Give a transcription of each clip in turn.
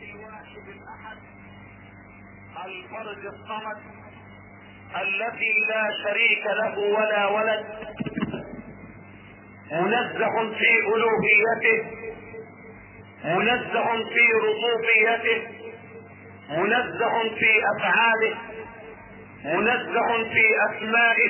الواحد الأحد الفرد الصمد الذي لا شريك له ولا ولد، منزه في ألوهيته، منزه في ربوبيته، منزه في أفعاله، منزه في أسمائه،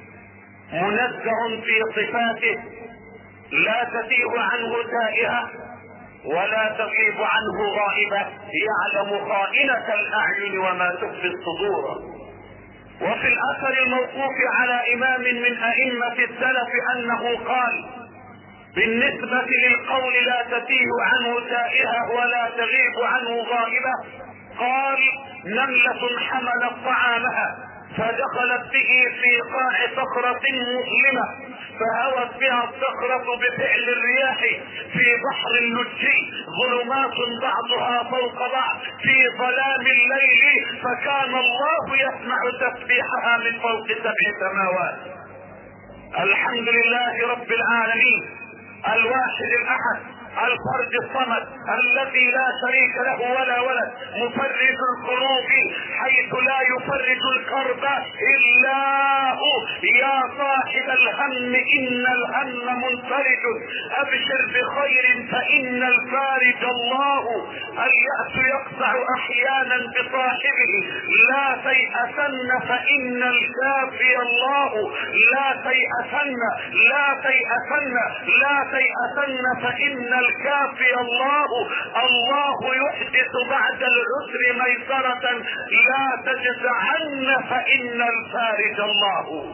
منزه في صفاته، لا تزيغ عنه تائهة ولا تغيب عنه غائبة، يعلم خائنة الأعين وما تخفي الصدور. وفي الأثر الموقوف على إمام من أئمة السلف أنه قال بالنسبة للقول لا تتيه عنه تائهة ولا تغيب عنه غائبة، قال نملة حملت طعامها فدخلت به في قاع صخرة مظلمة فهوت بها الصخرة بفعل الرياح في بحر اللجي، ظلمات بعضها فوق بعض في ظلام الليل، فكان الله يسمع تسبيحها من فوق 7 سماوات. الحمد لله رب العالمين الواحد الأحد الفرد الصمد الذي لا شريك له ولا ولد، مفرج الكروب حيث لا يفرج الكرب إلا هو. يا صاحب الهم إن الهم منفرج، أبشر بخير فإن الفارج الله. اليأس يقطع أحيانا بصاحبه، لا تيأسن فإن الكافي الله. لا تيأسن لا تيأسن لا تيأسن فإن الكافي الله. الله يحدث بعد العسر ميسرة، لا تجزعن فإن الفارج الله.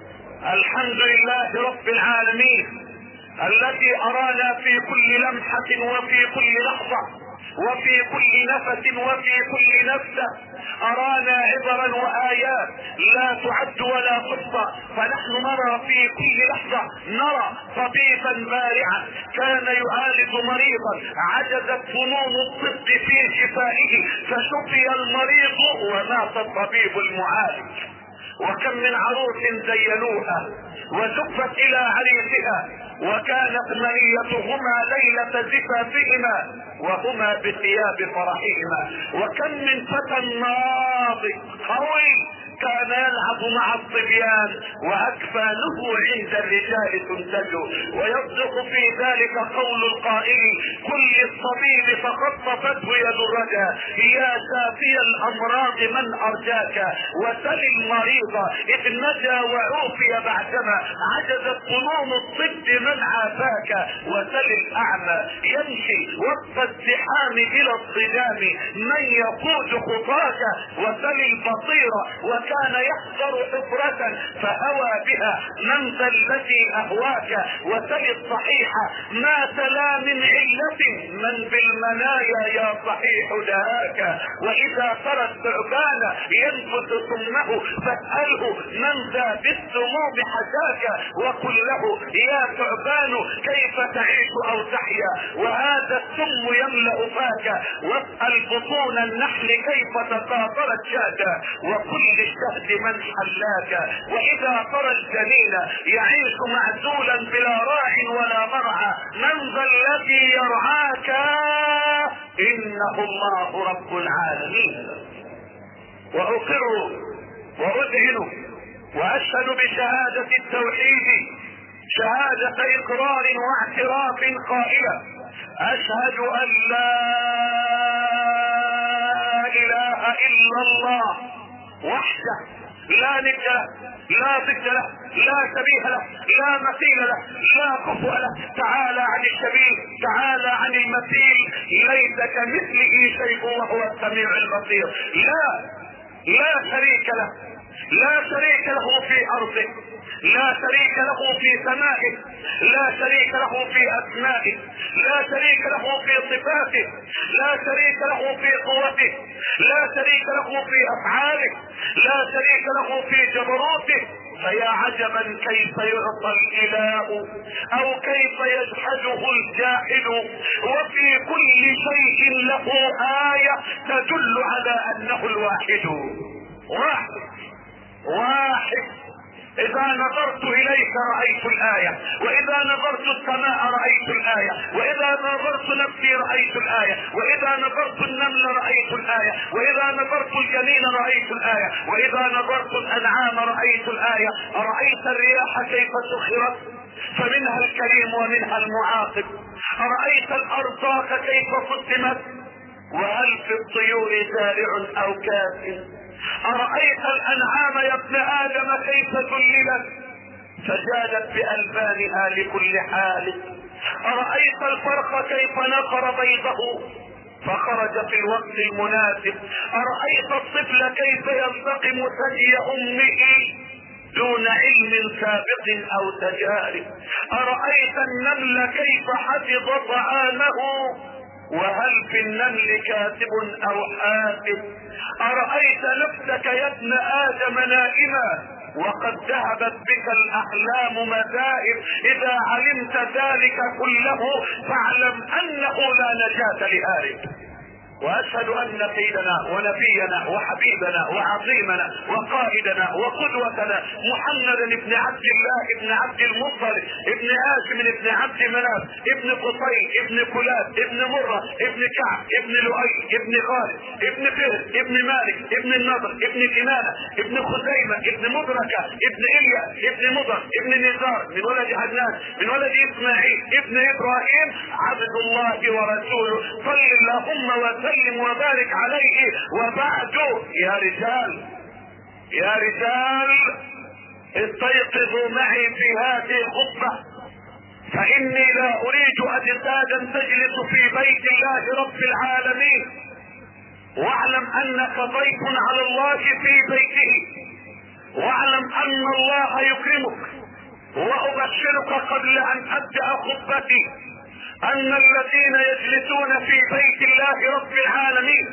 الحمد لله رب العالمين الذي أرانا في كل لمحة وفي كل لحظة وفي كل نفس وفي كل نفس، أرانا عبرا وآيات لا تعد ولا تحصى. فنحن نرى في كل لحظة، نرى طبيبا بارعا كان يعالج مريضا عجزت فنون الطب في شفائه فشفي المريض ومات الطبيب المعالج. وكم من عروس زينوها وزفت الى عريسها وكانت منيتهما ليلة زفافهما وهما بثياب فرحهما. وكم من فتى ناضج قوي كان يلعب مع الصبيان واكفانه عند الرجال تنتج. ويصدق في ذلك قول القائل كل الطبيب فخطفته يد الرجا، يا شافي الامراض من ارجاك، وسل المريض اذ نجا وعوفي بعدما عجزت فنون الطب من عافاك، وسل الاعمى يمشي وسط الزحام بلا اصطدام من يقود خطاك، وسل البصير وكان يحضر حفرة فهوى بها من ذا الذي اهواك، وسل الصحيح ما تلا من علة من بالمنايا يا صحيح دهاك، واذا ترى الثعبان ينفث سمه فاسأله من ذا بالسموم حشاك، وقل له يا ثعبان كيف تعيش او تحيا وهذا السم يملأ فاك، واسأل بطون النحل كيف تقاطرت شاك، وكل الشهد من حلاك، واذا ترى الجنين يعيش معزولا بلا راع ولا مرعى من ذا الذي يرعاك، انه الله رب العالمين. واقر واذهن واشهد بشهادة التوحيد شهادة اقرار واعتراف قائلة اشهد ان لا اله الا الله وحده لا ند له لا ضد له لا شبيه له لا مثيل له لا كفؤ له، تعالى عن الشبيه تعالى عن المثيل، ليس كمثله شيء وهو السميع البصير. لا شريك له، لا شريك له في ارضه، لا شريك له في سمائه، لا شريك له في اسمائه، لا شريك له في صفاته، لا شريك له في قوته، لا شريك له في افعاله، لا شريك له في جبروته. فيا عجبا كيف يعطى الاله او كيف يجحده الجاحد، وفي كل شيء له آية تدل على انه الواحد. واحد اذا نظرت اليك رأيت الآية، واذا نظرت السماء رأيت الآية، واذا نظرت نفسي رأيت الآية، واذا نظرت النمل رأيت الآية، واذا نظرت الجنين رأيت الآية، واذا نظرت الانعام رأيت الآية. أرأيت الرياح كيف سخرت فمنها الكريم ومنها المعاقب. أرأيت الارزاق كيف قدمت وهل في الطيور زارع او كاسب. أرأيت الأنعام يا ابن آدم كيف ذللت فجادت بألبانها لكل حال. أرأيت الفرخ كيف نقر بيضه فخرج في الوقت المناسب. أرأيت الطفل كيف يلتقم ثدي أمه دون علم سابق أو تجارب. أرأيت النمل كيف حفظ طعامه وهل في النمل كاتب او حاسب. أرأيت نفسك يا ابن آدم نائما وقد ذهبت بك الأحلام مذاهب. إذا علمت ذلك كله فاعلم أنه لا نجاة لهارب. واشهد ان سيدنا ونبينا وحبيبنا وعظيمنا وقائدنا وقدوتنا محمدا بن عبد الله بن عبد المطلب ابن هاشم ابن عبد مناف ابن قصي ابن كلاب ابن مرة ابن كعب ابن لؤي ابن غالب ابن فهد ابن مالك ابن النضر ابن كنانة ابن خزيمة ابن مدركة ابن إليا ابن مضر ابن نزار من ولد عدنان من ولد اسماعيل ابن ابراهيم عبد الله ورسوله صل اللهم وسلم وبارك عليه. وبعد يا رجال يا رجال استيقظوا معي في هذه الخطبة، فإني لا أريد أجسادا تجلس في بيت الله رب العالمين. واعلم أنك ضيف على الله في بيته، واعلم أن الله يكرمك. وأبشرك قبل أن أبدأ خطبتي أن الذين يجلسون في بيت الله رب العالمين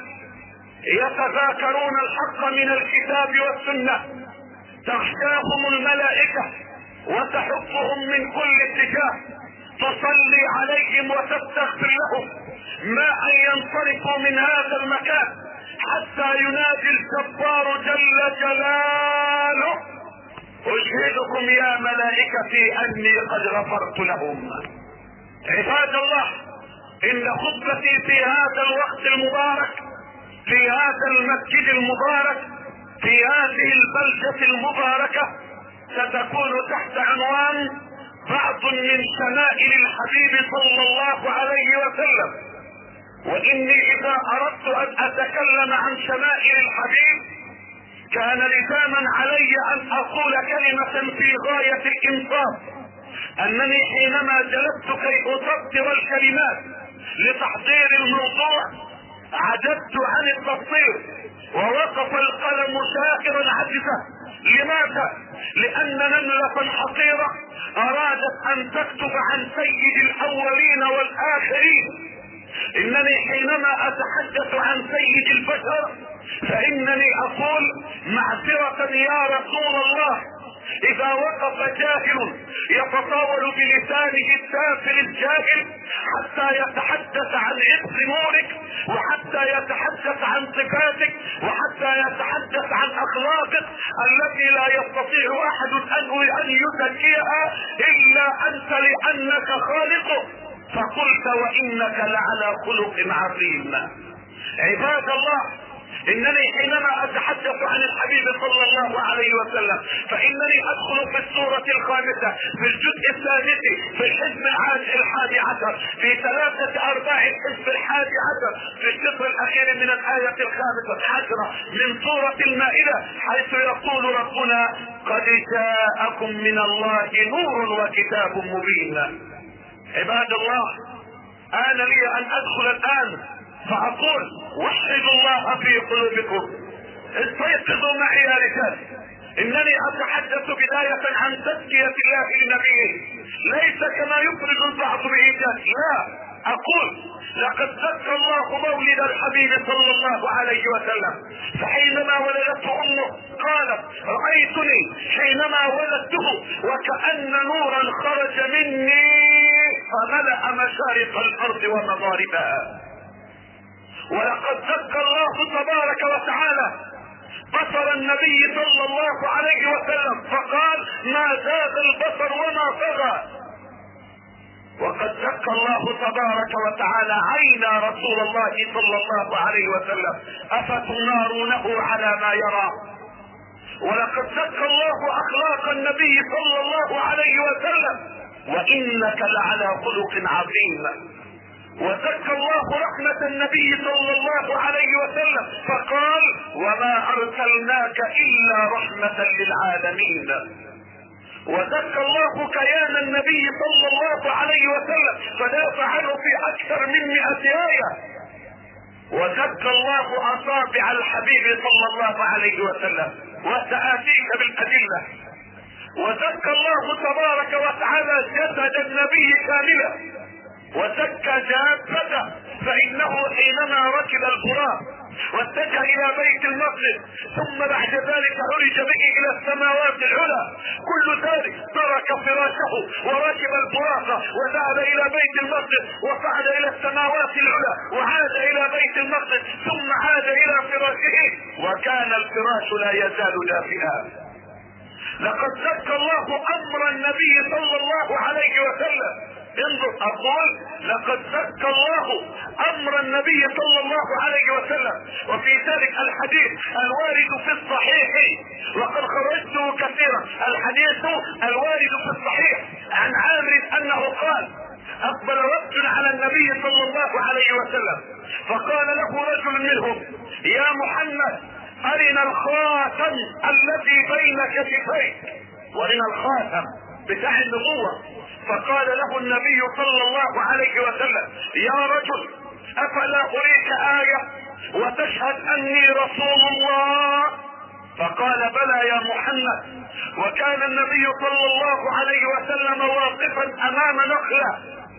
يتذاكرون الحق من الكتاب والسنة تغشاهم الملائكة وتحفهم من كل اتجاه، تصلي عليهم وتستغفر لهم ما أن ينصرفوا من هذا المكان حتى ينادي الجبار جل جلاله أشهدكم يا ملائكتي أني قد غفرت لهم. عباد الله، إن خطبتي في هذا الوقت المبارك في هذا المسجد المبارك في هذه البلدة المباركة ستكون تحت عنوان بعض من شمائل الحبيب صلى الله عليه وسلم. وإني إذا أردت أن أتكلم عن شمائل الحبيب كان لزاما علي أن أقول كلمة في غاية الإنصاف، أنني حينما جلست كي أسطر الكلمات لتحضير الموضوع عجزت عن التفصيل ووقف القلم شاكرا عجزا. لماذا؟ لأن نملة حقيرة أرادت أن تكتب عن سيد الأولين والآخرين. إنني حينما أتحدث عن سيد البشر فإنني أقول معذرة يا رسول الله، إذا وقف جاهل يتطاول بلسانه السافل الجاهل حتى يتحدث عن عز نورك وحتى يتحدث عن صفاتك وحتى يتحدث عن أخلاقك التي لا يستطيع أحد أن يزكيها إلا أنت لأنك خالقه، فقلت وإنك لعلى خلق عظيم. عباد الله، إنني حينما أتحدث عن الحبيب صلى الله عليه وسلم فإنني أدخل في السورة الخامسة في الجزء السادس في الحزب الحادي عشر في 3/4 الحزب الحادي عشر في الشطر الأخير من الآية الخامسة عشرة من سورة المائدة، حيث يقول ربنا قد جاءكم من الله نور وكتاب مبين. عباد الله، آن لي أن أدخل الآن فأقول وحدوا الله في قلوبكم، استيقظوا معي يا رجال. إنني أتحدث بداية عن تزكية الله لنبيه، ليس كما يفرض البعض بإيجاد، لا، أقول لقد زكى الله مولد الحبيب صلى الله عليه وسلم، فحينما ولدته أمه قالت رأيتني حينما ولدته وكأن نورا خرج مني فملأ مشارق الأرض ومغاربها. ولقد زكى الله تبارك وتعالى بصر النبي صلى الله عليه وسلم فقال: ما زاد البصر وما طغى. وقد زكى الله تبارك وتعالى عين رسول الله صلى الله عليه وسلم: افتمارونه على ما يرى. ولقد زكى الله اخلاق النبي صلى الله عليه وسلم: وانك لعلى خلق عظيم. وزكى الله رحمة النبي صلى الله عليه وسلم فقال: وما ارسلناك الا رحمة للعالمين. وزكى الله كيان النبي صلى الله عليه وسلم فدافع عنه في اكثر من 100 آية. وزكى الله اصابع الحبيب صلى الله عليه وسلم، وسآتيك بالأدلة. وزكى الله تبارك وتعالى جسد النبي كاملا، وزكى جابته، فانه حينما ركب البراق واتجه الى بيت المقدس ثم بعد ذلك عرج به الى السماوات العلى، كل ذلك ترك فراشه وركب البراق وذهب الى بيت المقدس وصعد الى السماوات العلى وعاد الى بيت المقدس ثم عاد الى فراشه، وكان الفراش لا يزال دافئا. لقد زكى الله امر النبي صلى الله عليه وسلم. انظر، اقول لقد زكى الله امر النبي صلى الله عليه وسلم. وفي ذلك الحديث الوارد في الصحيح، وقد خرجته كثيرا، الحديث الوارد في الصحيح عن عامر انه قال: اقبل رجل على النبي صلى الله عليه وسلم فقال له رجل منهم: يا محمد، ارنا الخاتم الذي بين كتفيك. وارنا الخاتم بتاع النبوة. فقال له النبي صلى الله عليه وسلم: يا رجل، افلا اريك آية وتشهد اني رسول الله؟ فقال: بلى يا محمد. وكان النبي صلى الله عليه وسلم واقفا امام نخلة،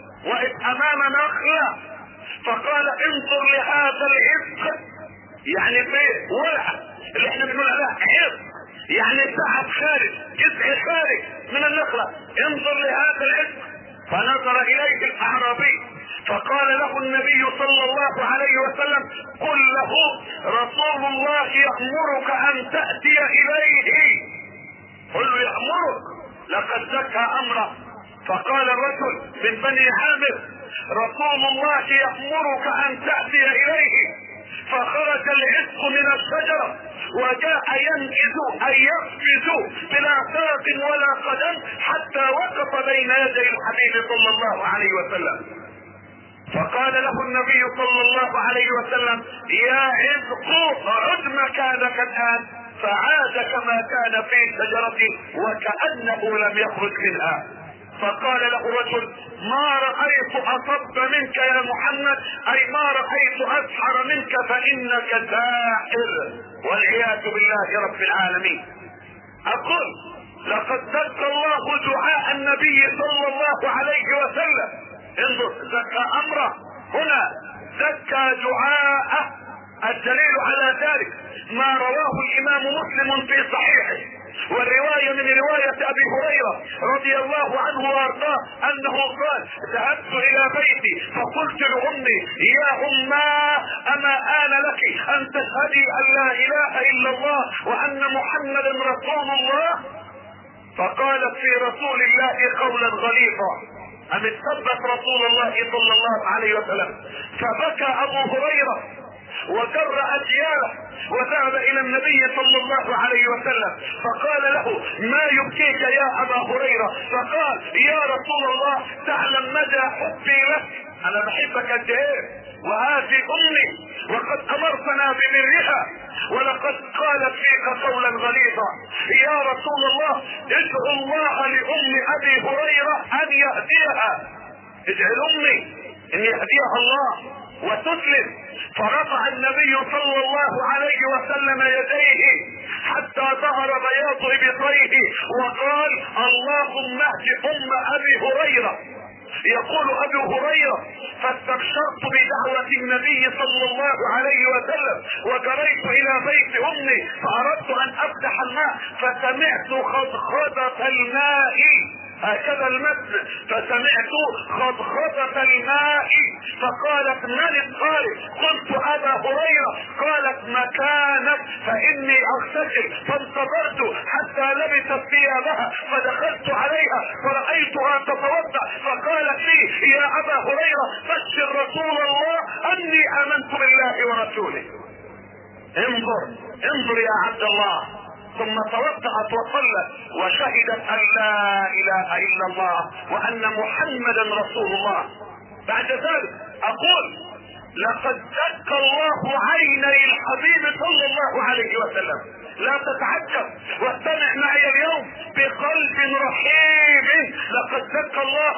امام نخلة، فقال: انظر لهذا العزق، يعني في ورقة اللي احنا بنقول عليها عزق، يعني سحب خارج، جزء خارج من النخلة، انظر لهذا العزق. فنظر اليه الاعرابي فقال له النبي صلى الله عليه وسلم: قل له رسول الله يأمرك ان تأتي اليه. قل له يأمرك، لقد زكى امره. فقال الرجل من بني عامر: رسول الله يأمرك ان تأتي اليه. فخرج العزق من الشجرة وجاء ينجز اي يقفز بلا ساق ولا قدم حتى وقف بين يدي الحبيب صلى الله عليه وسلم. فقال له النبي صلى الله عليه وسلم: يا عزق، عد مكانك الان. فعاد كما كان في شجرته وكأنه لم يخرج منها. فقال له رجل: ما رأيت اصب منك يا محمد، اي ما رأيت اسحر منك، فانك ساحر، والعياذ بالله رب العالمين. اقول لقد زكى الله دعاء النبي صلى الله عليه وسلم. انظر، زكى امره هنا، زكى دعاءه. الدليل على ذلك ما رواه الامام مسلم في صحيحه، والرواية من رواية ابي هريرة رضي الله عنه وارضاه انه قال: ذهبت الى بيتي فقلت لامي: يا اما اما آن لك ان تشهدي ان لا اله الا الله وان محمدا رسول الله؟ فقالت في رسول الله قولا غليظا، ام ثبت رسول الله صلى الله عليه وسلم. فبكى ابو هريرة وجر اجياله وذهب الى النبي صلى الله عليه وسلم فقال له: ما يبكيك يا ابا هريرة؟ فقال: يا رسول الله، تعلم مدى حبي لك، انا بحبك قد ايه، وهذه امي وقد امرتنا ببرها، ولقد قالت فيك قولا غليظا. يا رسول الله، ادعو الله لام ابي هريرة ان يهديها، ادعي امي ان يهديها الله وتسلم. فرفع النبي صلى الله عليه وسلم يديه حتى ظهر بياض ابطيه وقال: اللهم اهد ام ابي هريرة. يقول ابي هريرة: فاستبشرت بدعوة النبي صلى الله عليه وسلم وجريت الى بيت امي فاردت ان افتح الماء فسمعت خضخضة الماء. هكذا المتن. فسمعت خضخضة الماء فقالت من القارئ؟ قلت ابا هريرة. قالت مكانك فاني اغتسل. فانتظرت حتى لبست ثيابها فدخلت عليها فرأيتها تتوضأ فقالت لي يا ابا هريرة بشر رسول الله اني امنت بالله ورسوله. انظر يا عبد الله. ثم توضأت وصلت وشهدت ان لا اله الا الله وان محمدا رسول الله. بعد ذلك اقول لقد دق الله عيني الحبيب صلى الله عليه وسلم. لا تتعجب واستمع معي اليوم بقلب رحيم. لقد دق الله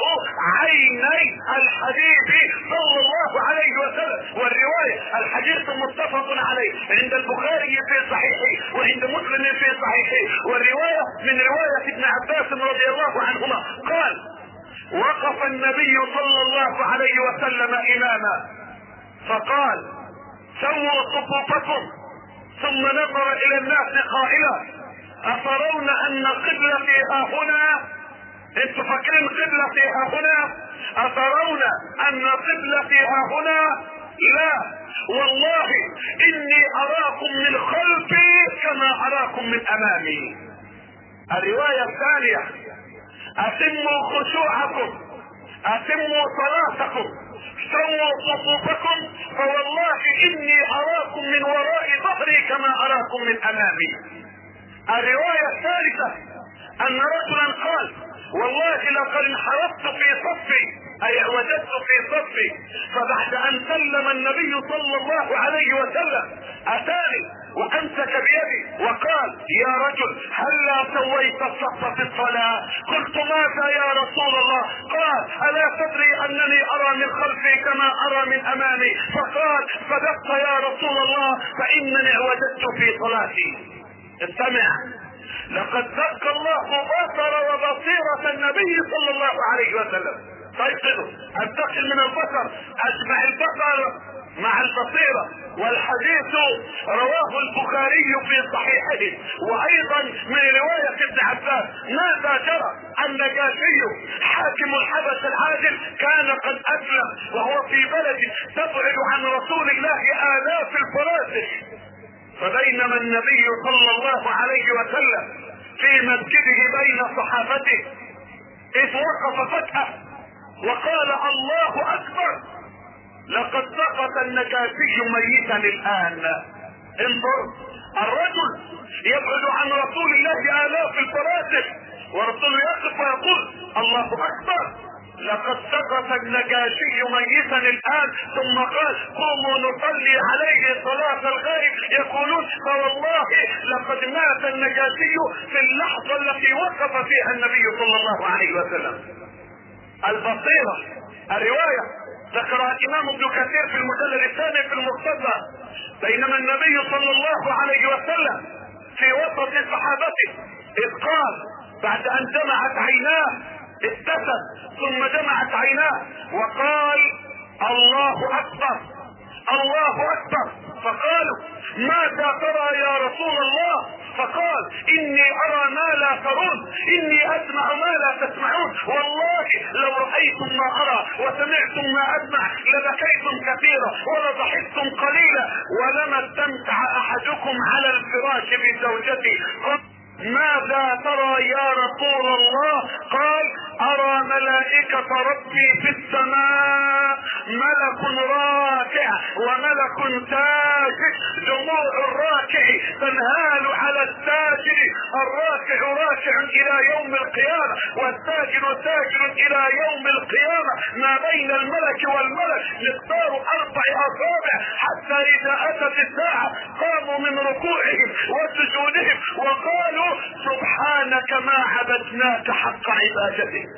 عيني الحبيب صلى الله عليه وسلم. والرواية الحديث متفق عليه عند البخاري في صحيحه وعند مسلم في صحيحه. والرواية من رواية ابن عباس رضي الله عنهما قال وقف النبي صلى الله عليه وسلم اماما فقال سووا صفوفكم ثم نظر الى الناس قائلا اترون ان قبلتي ها هنا؟ انتوا فاكرين قبلتي ها هنا؟ اترون ان قبلتي ها هنا؟ لا والله اني اراكم من خلفي كما اراكم من امامي. الرواية الثانية اتموا خشوعكم اتموا صلاتكم سووا صفوفكم فوالله اني اراكم من وراء ظهري كما اراكم من امامي. الرواية الثالثة ان رجلا قال والله لقد انحرفت في صفي اي وجدت في صفي فبعد ان سلم النبي صلى الله عليه وسلم اتاني وامسك بيدي وقال يا رجل هلا سويت الصف في الصلاة؟ قلت ماذا يا رسول الله؟ قال الا تدري انني ارى من خلفي كما ارى من امامي؟ فقال صدقت يا رسول الله فانني وجدت في صلاتي. استمع لقد دق الله بصر وبصيرة النبي صلى الله عليه وسلم. فايقظوا انتقل من البصر اجمع البصر مع البصيرة. والحديث رواه البخاري في صحيحه وايضا من رواية ابن عباس. ماذا جرى؟ النجاشي حاكم الحبش العادل كان قد اسلم وهو في بلد تبعد عن رسول الله الاف الفراسخ. فبينما النبي صلى الله عليه وسلم في مسجده بين صحابته اذ وقف فجأة وقال الله اكبر لقد سقط النجاشي ميتا الان. انظر الرجل يبعد عن رسول الله الاف الفراسخ ورسول يقف ويقول الله اكبر لقد سقط النجاشي ميتا الان. ثم قال قوموا نصلي عليه صلاة الغائب. يقولون فوالله لقد مات النجاشي في اللحظة التي وقف فيها النبي صلى الله عليه وسلم. البصيرة. الرواية ذكرها الامام ابن كثير في المجلد الثاني في المختصر. بينما النبي صلى الله عليه وسلم في وسط صحابته اذ قال بعد ان جمعت عيناه ابتسم ثم جمعت عيناه وقال الله اكبر الله اكبر. فقالوا ماذا ترى يا رسول الله؟ فقال اني ارى ما لا ترون اني اسمع ما لا تسمعون. والله لو رأيتم ما ارى وسمعتم ما اسمع لبكيتم كثيرا ولضحكتم قليلا ولما استمتع احدكم على الفراش بزوجته. ماذا ترى يا رسول الله؟ قال ارى ملائكة ربي في السماء ملك راكع وملك ساجد. دموع الراكع تنهال على الساجد. الراكع راكع الى يوم القيامة والساجد ساجد الى يوم القيامة. ما بين الملك والملك مقدار 4 اصابع حتى اذا اتت الساعة قاموا من ركوعهم وسجودهم وقالوا سبحانك ما عبدناك حق عبادتك.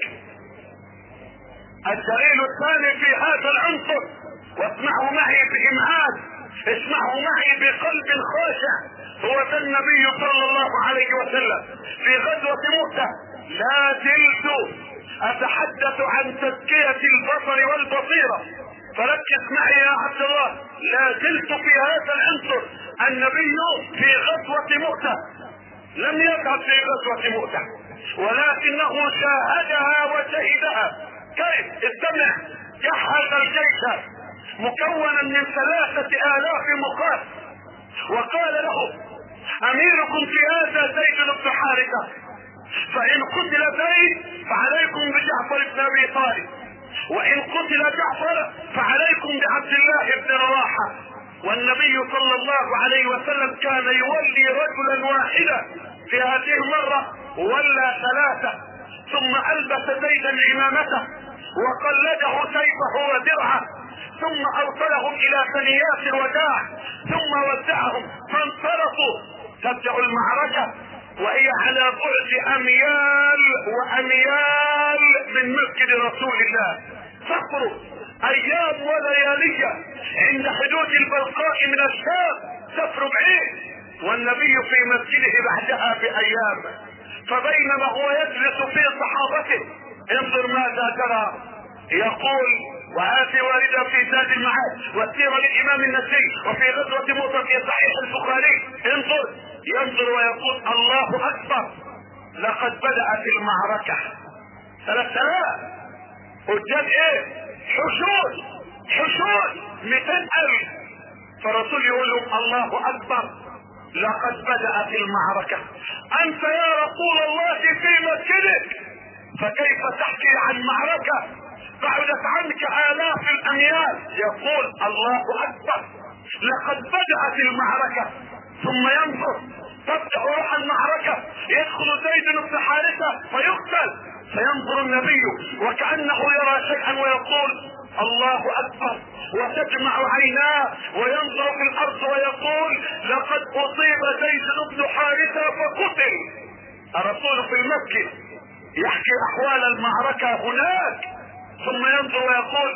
الدليل الثاني في هذا العنصر واسمعوا معي بإمعان اسمعوا معي بقلب خاشع هو ذا النبي صلى الله عليه وسلم في غزوة مؤتة. لا زلت اتحدث عن تزكية البصر والبصيرة فركز معي يا عبد الله. لا زلت في هذا العنصر. النبي في غزوة مؤتة لم يذهب في غزوة مؤتة ولكنه شاهدها وشهدها. كيف؟ استمع. جهز الجيش مكونا من 3000 مقاتل، وقال له اميركم في هذا زيد بن حارثة، فان قتل زيد فعليكم بجعفر بن ابي طالب، وان قتل جعفر فعليكم بعبد الله بن رواحة. والنبي صلى الله عليه وسلم كان يولي رجلا واحدا، في هذه المرة ولى 3، ثم البس زيدا عمامته وقلده سيفه ودرعه، ثم اوصلهم الى ثنيات الوداع، ثم ودعهم فانصرفوا. تبدأ المعركة وهي على بعد اميال واميال من مسجد رسول الله، تخرج ايام وليالية عند حدود البلقاء من الشام، تفرج عين، والنبي في مسجده بعدها بايام. فبينما هو يجلس في صحابته، انظر ماذا ترى، يقول، وهذه واردة في زاد المعاد والسيرة للامام النسائي وفي غزوة موسى في صحيح البخاري. ينظر ويقول الله اكبر، لقد بدأت المعركة. 3000 قدام ايه؟ حشود 200,000. فالرسول يقول لهم الله اكبر، لقد بدأت المعركة. انت يا رسول الله في مسجدك، فكيف تحكي عن معركة بعدت عنك آلاف الاميال؟ يقول الله اكبر، لقد بدأت المعركة. ثم ينظر، تبدأ روح المعركة، يدخل زيد بن حارثة فيقتل، فينظر النبي وكأنه يرى شيئا ويقول الله اكبر، وتدمع عيناه وينظر في الارض ويقول لقد اصيب زيد بن حارثة فقتل. الرسول في المسجد يحكي احوال المعركة هناك، ثم ينظر ويقول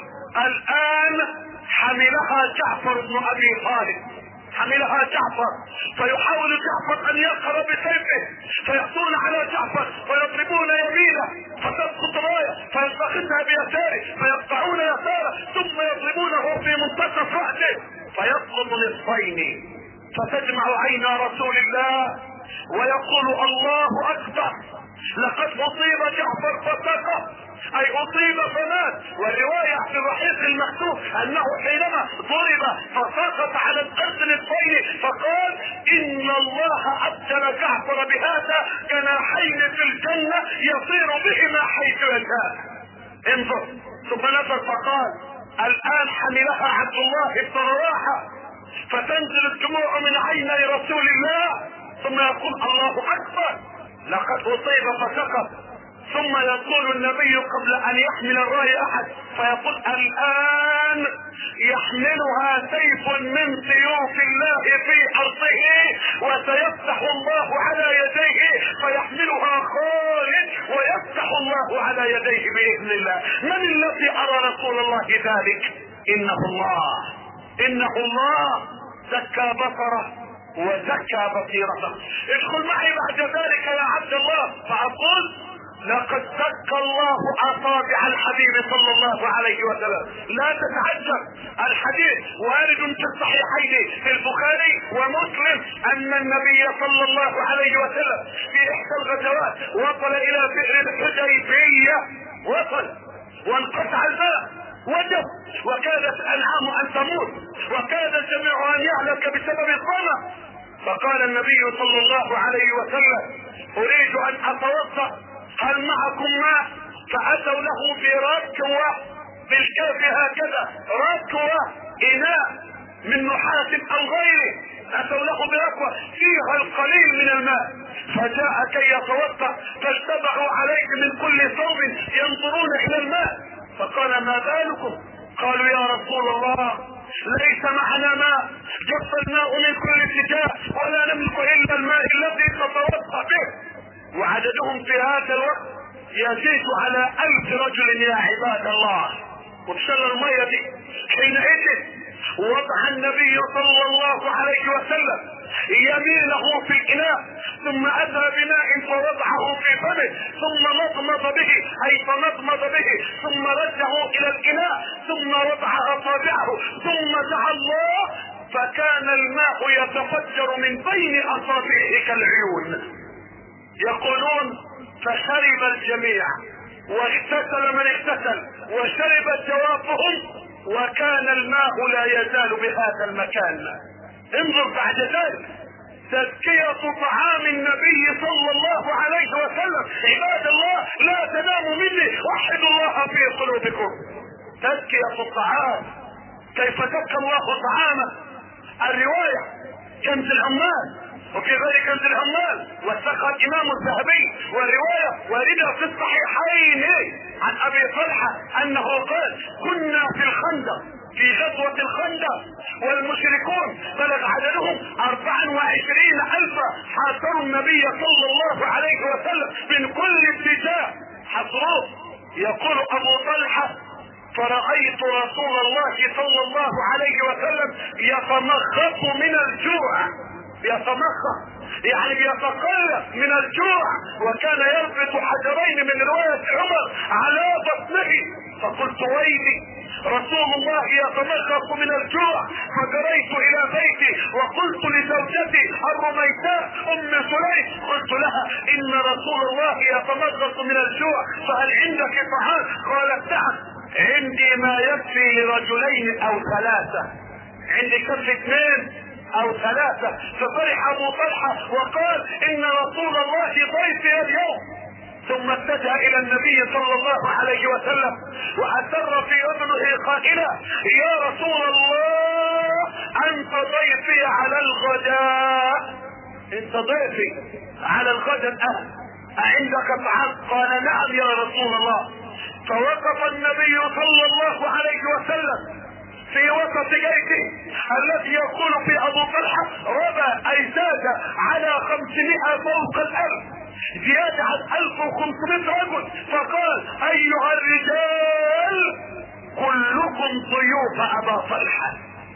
الان حملها جعفر بن ابي طالب، حملها جعفر، فيحاول جعفر ان يقهر بسيفه، فيأتون على جعفر ويضربون يمينه فتسقط رايه فيلتقطها بيساره، فيقطعون يساره ثم يضربونه في منتصف رأسه فيسقط نصفين. فتدمع عين رسول الله ويقول الله اكبر، لقد اصيب جعفر فسقط، اي اصيب فمات. والرواية في الرحيق المكتوب انه حينما ضرب فسقط على الارض نصفين، فقال ان الله ابدل جعفر بهذا جناحين في الجنة يطير بهما حيث يشاء. انظر، ثم نظر فقال الان حملها عبد الله بن رواحة، فتنزل الدموع من عيني رسول الله، ثم يقول الله اكبر، لقد اصيب فسقط. ثم يقول النبي قبل ان يحمل الراية احد، فيقول الان يحملها سيف من سيوف الله في ارضه، وسيفتح الله على يديه فيحملها خالد، ويفتح الله على يديه باذن الله. من الذي ارى رسول الله ذلك؟ انه الله زكى بصره وزكى بصيرته. ادخل معي بعد ذلك يا عبد الله، فاقول لقد زكى الله اصابع الحبيب صلى الله عليه وسلم. لا تتعجب، الحديث وارد في الصحيحين في البخاري ومسلم ان النبي صلى الله عليه وسلم في احدى الغزوات وصل الى بئر الحديبية، وصل وانقطع الماء وجب، وكادت الانعام ان تموت، وكاد الجميع ان يهلك بسبب الظما. فقال النبي صلى الله عليه وسلم اريد ان اتوضا، هل معكم ماء؟ فاتوا له بركوة بالكاف هكذا، ركوة اناء من نحاس او غيره، اتوا له بركوة فيها القليل من الماء، فجاء كي يتوضا، فاجتمعوا عليه من كل صوب ينظرون الى الماء، فقال ما بالكم؟ قالوا يا رسول الله ليس معنا ماء، جف الماء من كل اتجاه ولا نملك الا الماء الذي تتوضا به. وعددهم في هذا الوقت يزيد على 1000 رجل يا عباد الله. وبسل المية دي حينئذ وضع النبي صلى الله عليه وسلم يمينه في الاناء، ثم اتى بماء فوضعه في فمه، ثم مضمض به، اي فمضمض به، ثم رده الى الاناء، ثم وضع اصابعه، ثم دعا الله، فكان الماء يتفجر من بين اصابعه كالعيون. يقولون فشرب الجميع واغتسل من اغتسل وشربت جوافهم، وكان الماء لا يزال بهذا المكان. انظر بعد ذلك تزكية طعام النبي صلى الله عليه وسلم. عباد الله لا تناموا مني، وحدوا الله في قلوبكم. تزكية الطعام، كيف زكى الله طعامه. الرواية كنز العمال، وفي غير كنز العمال وثقها الامام الذهبي، والرواية واردة في الصحيحين عن ابي طلحة انه قال: كنا في الخندق في غزوة الخندق والمشركون بلغ عددهم 24,000 حاصروا النبي صلى الله عليه وسلم من كل اتجاه حصروه. يقول ابو طلحة: فرأيت رسول الله صلى الله عليه وسلم يتمخط من الجوع، يتمخط يعني بيتقلب من الجوع، وكان يربط حجرين من رواية عمر على بطنه. فقلت: ويلي، رسول الله يتمخط من الجوع. فجريت الى بيتي وقلت لزوجتي الرميساء ام سليم، قلت لها: ان رسول الله يتمخط من الجوع، فهل عندك طعام؟ قالت: نعم، عندي ما يكفي لرجلين او ثلاثة، عندي كف 2 او 3. ففرح ابو طلحة وقال: ان رسول الله ضيفي اليوم. ثم اتجه الى النبي صلى الله عليه وسلم واسر في اذنه قائلا: يا رسول الله، انت ضيفي على الغداء، انت ضيفي على الغداء، اعندك طعام؟ قال: نعم يا رسول الله. فوقف النبي صلى الله عليه وسلم في وسط جيشه الذي يقول في ابو طلحة: ربى اي زاد على 500 فوق 1000، زيادة عن 1500 رجل. فقال: ايها الرجال، كلكم ضيوف ابا طلحة،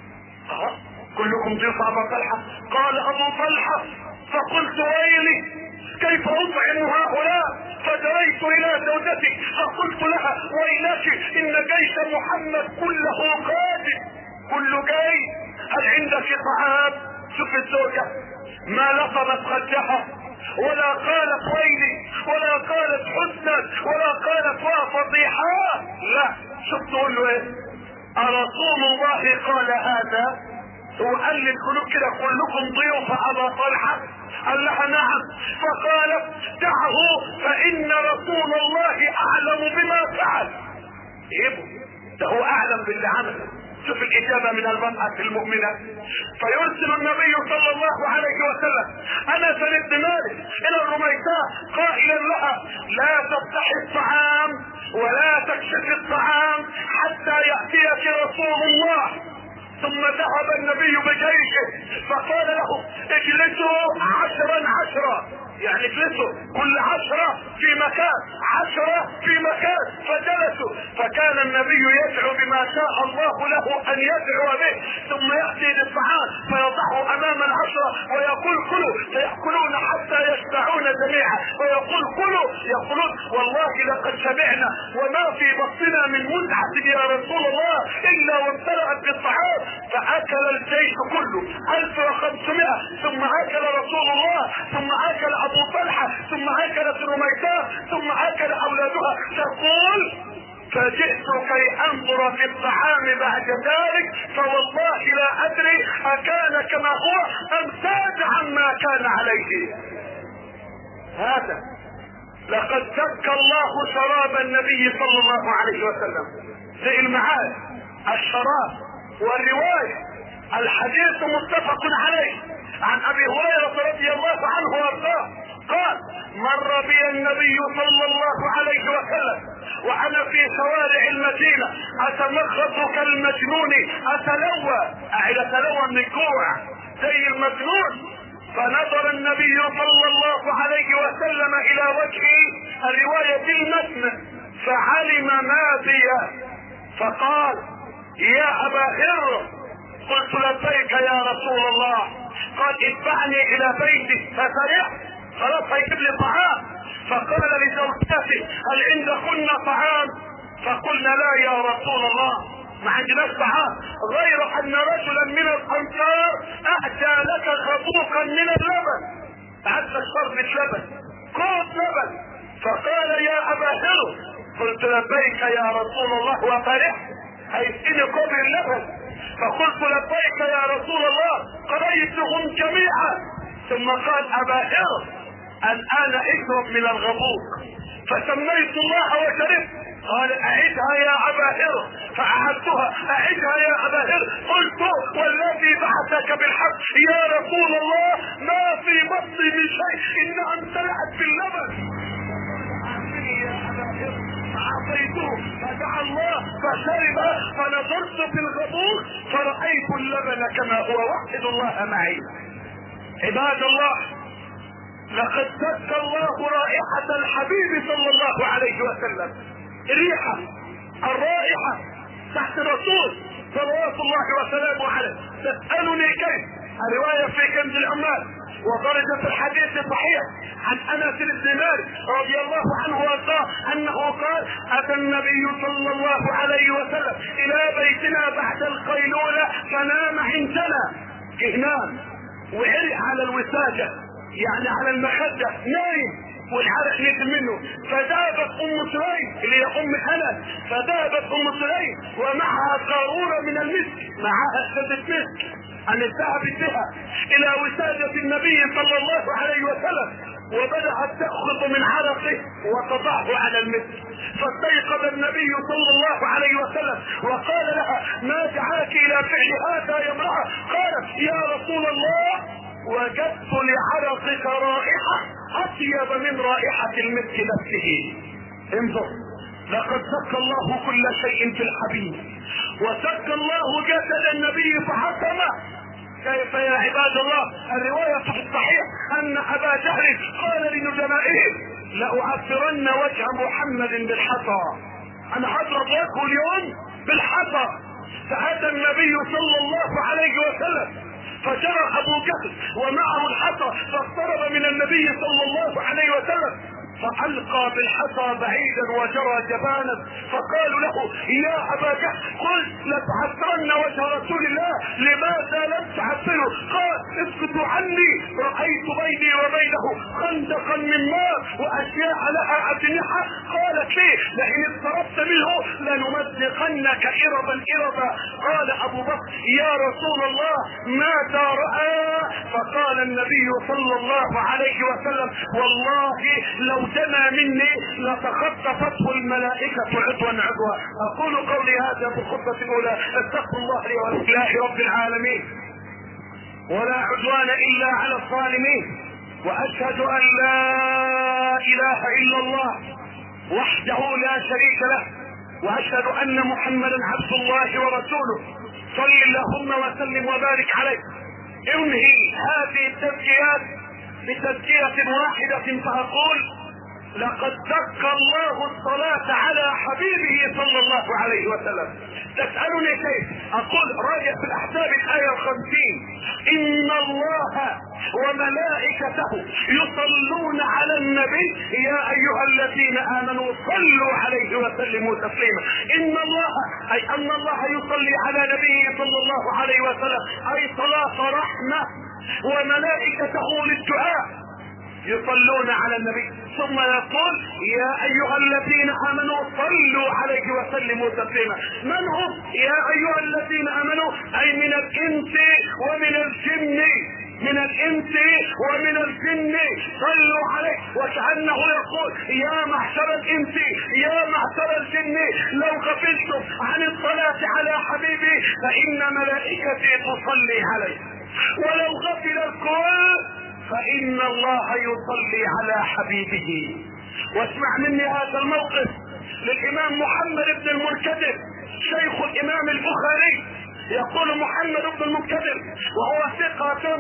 كلكم ضيوف ابا طلحة. قال ابو طلحة: فقلت: ويلي، كيف اطعم هؤلاء؟ فجريت الى زوجتي فقلت لها: ويلك، ان جيش محمد كله قادم، كله جاي، هل عندك طعام؟ شوف الزوجة ما لطمت خدها ولا قالت ويلي ولا قالت حزنا ولا قالت وفضيحة، لا، شوف تقول له ايه: ارسول الله قال هذا؟ هو قال للقلوب كده: كلكم ضيوف ابا طلحة؟ قال لها: نعم. فقالت: دعه فان رسول الله اعلم بما فعل. يبقى ده هو اعلم باللي عمله. شوف الاجابة من المرأة المؤمنة. فيرسل النبي صلى الله عليه وسلم انس بن مالك الى الرميساء قائلا لها: لا تفتح الطعام ولا تكشف الطعام حتى يأتيك رسول الله. ثم ذهب النبي بجيشه فقال له: اجلسوا 10 يعني اجلسوا كل 10 في مكان، 10 في مكان. فجلسوا، فكان النبي يدعو بما شاء الله له ان يدعو به، ثم يأتي بالطعام فيضعه امام 10 ويقول: كلوا، فيأكلون حتى يشبعون جميعا، ويقول: كلوا، يقولون: والله لقد شبعنا وما في بطننا من متعة يا رسول الله الا وامتلأت بالطعام. فاكل الجيش كله 1500، ثم اكل رسول الله، ثم اكل ابو طلحة، ثم اكلت الرميساء، ثم اكل اولادها. تقول: فجئت كي انظر في الطعام بعد ذلك، فوالله لا ادري اكان كما هو ام زاد عما كان عليه. هذا لقد زكى الله شراب النبي صلى الله عليه وسلم. زي المعاد الشراب. والرواية الحديث متفق عليه عن ابي هريرة رضي الله عنه وارضاه قال: مر بي النبي صلى الله عليه وسلم وانا في شوارع المدينة اتمخط كالمجنون، اتلوى من الجوع زي المجنون. فنظر النبي صلى الله عليه وسلم الى وجهي، الرواية المتن، فعلم ما بي فقال: يا ابا هر. قلت: لبيك يا رسول الله. قال: اتبعني الى بيتي. فسرعت، خلاص هيجيب لي طعام. فقال لزوجته: هل عندكن طعام؟ فقلنا: لا يا رسول الله، ما عندناش طعام، غير ان رجلا من الانصار اهدى لك خطوقا من اللبن، عندك شربة لبن، كوب لبن، فقال يا ابا هر. قلت لبيك يا رسول الله وفرح هيسقيني كوب اللبن. فقلت لبيك يا رسول الله قضيتهم جميعا. ثم قال ابا هر الان اشرب من الغبوق. فسميت الله وشربت. قال اعدها يا ابا هر. فاعدتها. اعدها يا ابا هر. قلت والذي بعثك بالحق يا رسول الله ما في بطني من شيء انها امتلأت باللبن. عصيته فدعا الله فشرب. فنظرت في الغبوق فرأيت اللبن كما هو. وحد الله معي. عباد الله لقد زكى الله رائحة الحبيب صلى الله عليه وسلم. ريحة الرائحة تحت الرسول صلوات الله وسلامه عليه. تسألني كيف؟ الرواية في كنز العمال وخرج في الحديث الصحيح عن انس بن مالك رضي الله عنه وارضاه انه قال اتى النبي صلى الله عليه وسلم الى بيتنا بعد القيلولة فنام عندنا. نام وعرق على الوسادة يعني على المخدة نايم والعرق نزل منه. فذهبت ام سليم اللي هي ام انس. فذهبت ام سليم ومعها قارورة من المسك. معها شدة مسك ان ذهبت بها الى وسادة النبي صلى الله عليه وسلم وبدأت تأخذ من عرقه وتضعه على المسك. فاستيقظ النبي صلى الله عليه وسلم وقال لها ما دعاك الى فعل هذا يا امرأة؟ قالت يا رسول الله وجدت لعرقك رائحة اطيب من رائحة المسك نفسه. انظر لقد زكى الله كل شيء في الحبيب وزكى الله جسد النبي فحكمه. كيف يا عباد الله؟ الرواية في الصحيح ان ابا جهل قال لنجمائه لأعثرن وجه محمد بالحصى. انا هضرب وجهه اليوم بالحصى. فاتى النبي صلى الله عليه وسلم فجرى ابو جهل ومعه الحصى فاقترب من النبي صلى الله عليه وسلم فألقى بالحصى بعيدا وجرى جبانا. فقالوا له يا ابا جهل قل لتعثرن وجه رسول الله لماذا لم تعثره؟ قال اسكتوا عني رأيت بيني وبينه خندقا من نار واشياء لها اجنحة. قالت لي لئن اقتربت منه لنمزقنك اربا اربا. قال ابو بكر يا رسول الله ماذا رأى؟ فقال النبي صلى الله عليه وسلم والله لو دنا مني لتخطفته الملائكة عضوا عضوا. اقول قولي هذا في الخطبة الاولى. استغفر الله لي ولله رب العالمين ولا عدوان الا على الظالمين. واشهد ان لا اله الا الله وحده لا شريك له واشهد ان محمدا عبد الله ورسوله. صل اللهم وسلم وبارك عليه. انهي هذه التزكيات بتزكية واحدة فاقول لقد زكى الله الصلاة على حبيبه صلى الله عليه وسلم. تسألني كيف؟ اقول راجع في الاحزاب الآية 50 ان الله وملائكته يصلون على النبي يا ايها الذين امنوا صلوا عليه وسلموا تسليما. ان الله اي ان الله يصلي على نبيه صلى الله عليه وسلم اي صلاة رحمة وملائكته للدعاء يصلون على النبي. ثم يقول يا ايها الذين امنوا صلوا عليه وسلموا تسليما. من هم يا ايها الذين امنوا؟ اي من الانس ومن الجن. من الانس ومن الجن صلوا عليه. وكأنه يقول يا معشر الانس يا معشر الجن لو غفلتم عن الصلاة على حبيبي فان ملائكتي تصلي عليه. ولو غفل الكل فإن الله يصلي على حبيبه. واسمع مني هذا الموقف للإمام محمد بن المنكدر شيخ الإمام البخاري. يقول محمد بن المنكدر وهو ثقة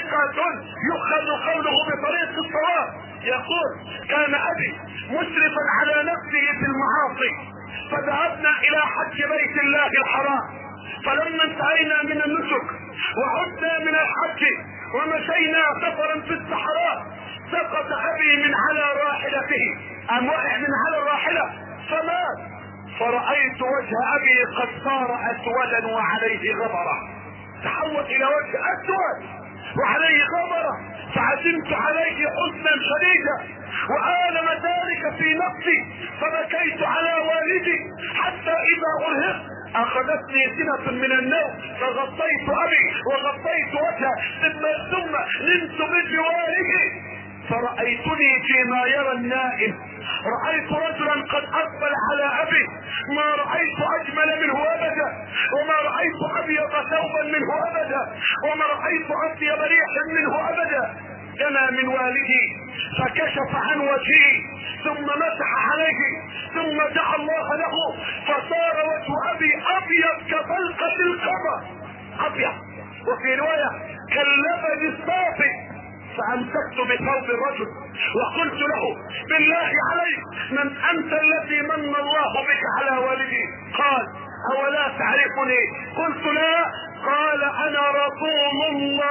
يؤخذ قوله بطريق الصواب. يقول كان أبي مسرفا على نفسه في المعاصي فذهبنا إلى حج بيت الله الحرام. فلما انتهينا من النسك وعدنا من الحج ومشينا سفرا في الصحراء سقط ابي من على راحلته. ام وقع من على الراحلة فمات. فرأيت وجه ابي قد صار اسودا وعليه غبرة. تحول الى وجه اسود وعليه غبرة، فعزمت عليه حزنا شديدا وآلم ذلك في نفسي، فبكيت على والدي حتى إذا أرهقت أخذتني سنة من النوم فغطيت أبي وغطيت وجهه ثم نمت بجواره، فرأيتني فيما يرى النائم، رأيت رجلا قد أقبل على أبي، ما رأيت أجمل منه أبدا، وما رأيت أبيض ثوبا منه أبدا، وما رأيت أطيب ريحا منه أبدا. دنا من والدي فكشف عن وجهي ثم مسح عليه ثم دعا الله له، فصار وجه أبي أبيض كفلقة القمر، أبيض، وفي رواية كاللبن الصافي. فامسكت بثوب الرجل وقلت له بالله عليك من انت الذي من الله بك على والدي؟ قال اولا تعرفني؟ قلت لا. قال انا رسول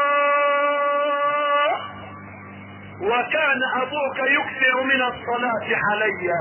الله وكان ابوك يكثر من الصلاة علي.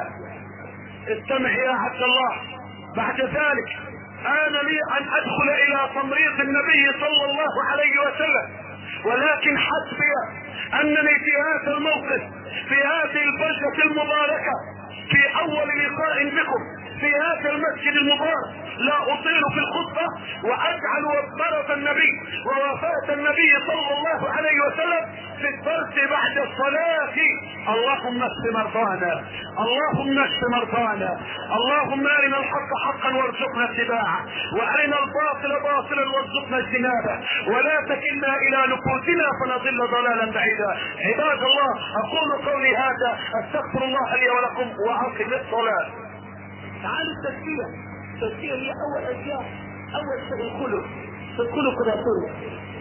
استمع يا عبد الله، بعد ذلك آن لي ان ادخل الى تمريض النبي صلى الله عليه وسلم، ولكن حسبي انني في هذا الموقف في هذه البلدة المباركة في اول لقاء بكم في هذا المسجد المبارك لا اطيل في الخطبة واجعل مرض النبي ووفاة النبي صلى الله عليه وسلم في الدرس بعد الصلاة. اللهم اشف مرضانا، اللهم اشف مرضانا، اللهم ارنا الحق حقا وارزقنا اتباعه، وارنا الباطل باطلا وارزقنا اجتنابه، ولا تكلنا الى نفوسنا فنضل ضلالا بعيدا. عباد الله، اقول قولي هذا، استغفر الله لي ولكم واقم الصلاة. تعالوا التزكية هي اول اشياء، اول شيء الخلق، الخلق الرسول.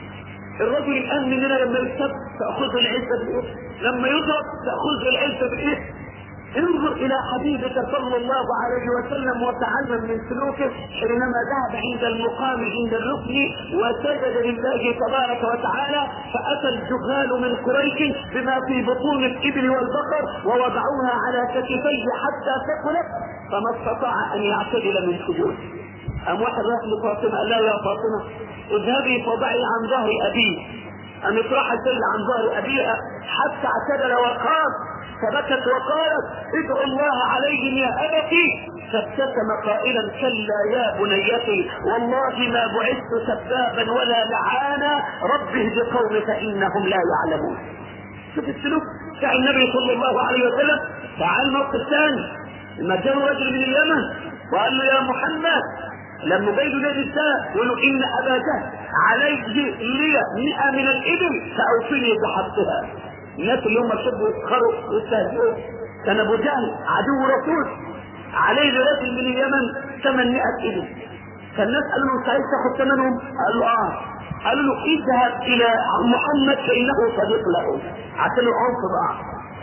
الرجل الان مننا لما يكتب تأخذ العزة بالايه؟ لما يضرب تأخذ العزة بالايه؟ انظر الى حبيبك صلى الله عليه وسلم وتعلم من سلوكه حينما ذهب عند المقام عند الركن وسجد لله تبارك وتعالى، فاتى الجهال من قريش بما في بطون الابل والبقر ووضعوها على كتفيه حتى ثقلت فما استطاع ان يعتدل من سجود. ام واحد راح لفاطمه قال لا يا فاطمه اذهبي فضعي عن ظهر ابي، ام اطرح السل عن ظهر ابيها حتى اعتدل وقام، فبكت وقالت ادعو الله عليهم يا ابتي، فابتسم قائلا كلا يا بنيتي والله ما بعثت سبابا ولا لعانا، رب اهد قومي فانهم لا يعلمون. شوف السلوك بتاع النبي صلى الله عليه وسلم. تعال الموقف الثاني، لما جاء رجل من اليمن وقال له يا محمد، لما جاي له النساء يقول له ان ابا جهل عليه لي 100 من الابل فاوفني بحقها. الناس اللي هم شبوا يسخروا ويستهزئوا، كان ابو جهل عدو رسول عليه لرجل من اليمن 800 ابل، فالناس قالوا له سعيد تاخد ثمنهم؟ قال له اه. قالوا له اذهب الى محمد فانه صديق له، عشان العنف بقى.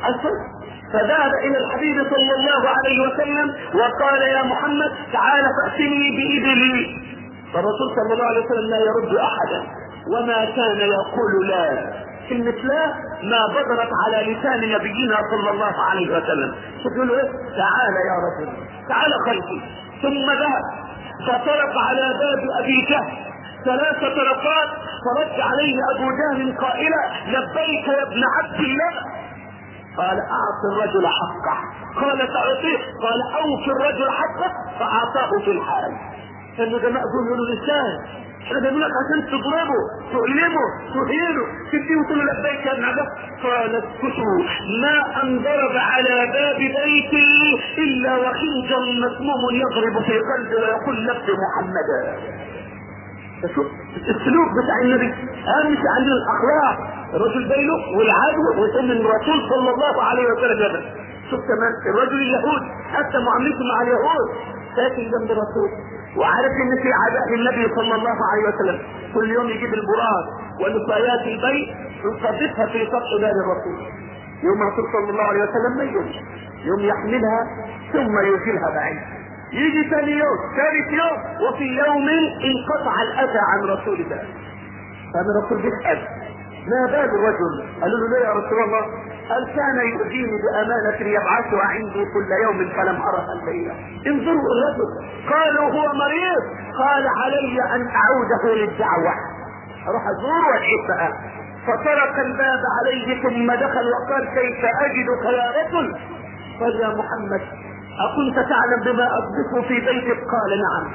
فذهب الى الحبيب صلى الله عليه وسلم وقال يا محمد تعال فأتني بإبلي، فالرسول صلى الله عليه وسلم لا يرد احدا وما كان يقول لا. كلمة لا ما بدرت على لسان نبينا صلى الله عليه وسلم. يقول له تعال يا رجل تعال خلفي. ثم ذهب فطرق على باب ابي جهل 3 طرقات، فرد عليه ابو جهل قائلا لبيك يا ابن عبد الله. قال اعط الرجل حقه. قال تعطيه؟ قال اوفي الرجل حقه، فاعطاه في الحال. كانوا جماعة يقولوا لسان احنا بنقولك عشان تضربه تؤلمه تهينه تديه وتقول له لبيك يا ابن عبد. قال اسكتوا ما ان ضرب على باب بيتي الا وخنجر مسموم يضرب في قلبي ويقول لبت محمدا. شوف السلوك بتاع النبي. اهم شيء عندنا الاخلاق، الرجل بينه والعدو ويسمى الرسول صلى الله عليه وسلم. شوف كمان الرجل اليهود حتى معاملته مع اليهود ساكن جنب الرسول وعارف ان في عداء للنبي صلى الله عليه وسلم، كل يوم يجيب البراق ونفايات البيت ويقذفها في سطح دار الرسول. يوم الرسول صلى الله عليه وسلم ما يجي، يوم يحملها ثم يشيلها بعيد، يجي ثاني يوم ثالث يوم، وفي يوم انقطع الاذى عن رسول الله. فان الرسول بيسأل ما بال الرجل؟ قالوا له ليه يا رسول الله؟ قال كان يؤذيني بامانة يبعثها عندي كل يوم فلم ارها الليلة. انظروا الرجل. قالوا هو مريض. قال علي ان اعوده للدعوة، اروح ازوره وادعيه بقى. فطرق الباب عليه ثم دخل وقال كيف اجدك يا رجل؟ قال يا محمد اكنت تعلم بما اصدقه في بيتك؟ قال نعم.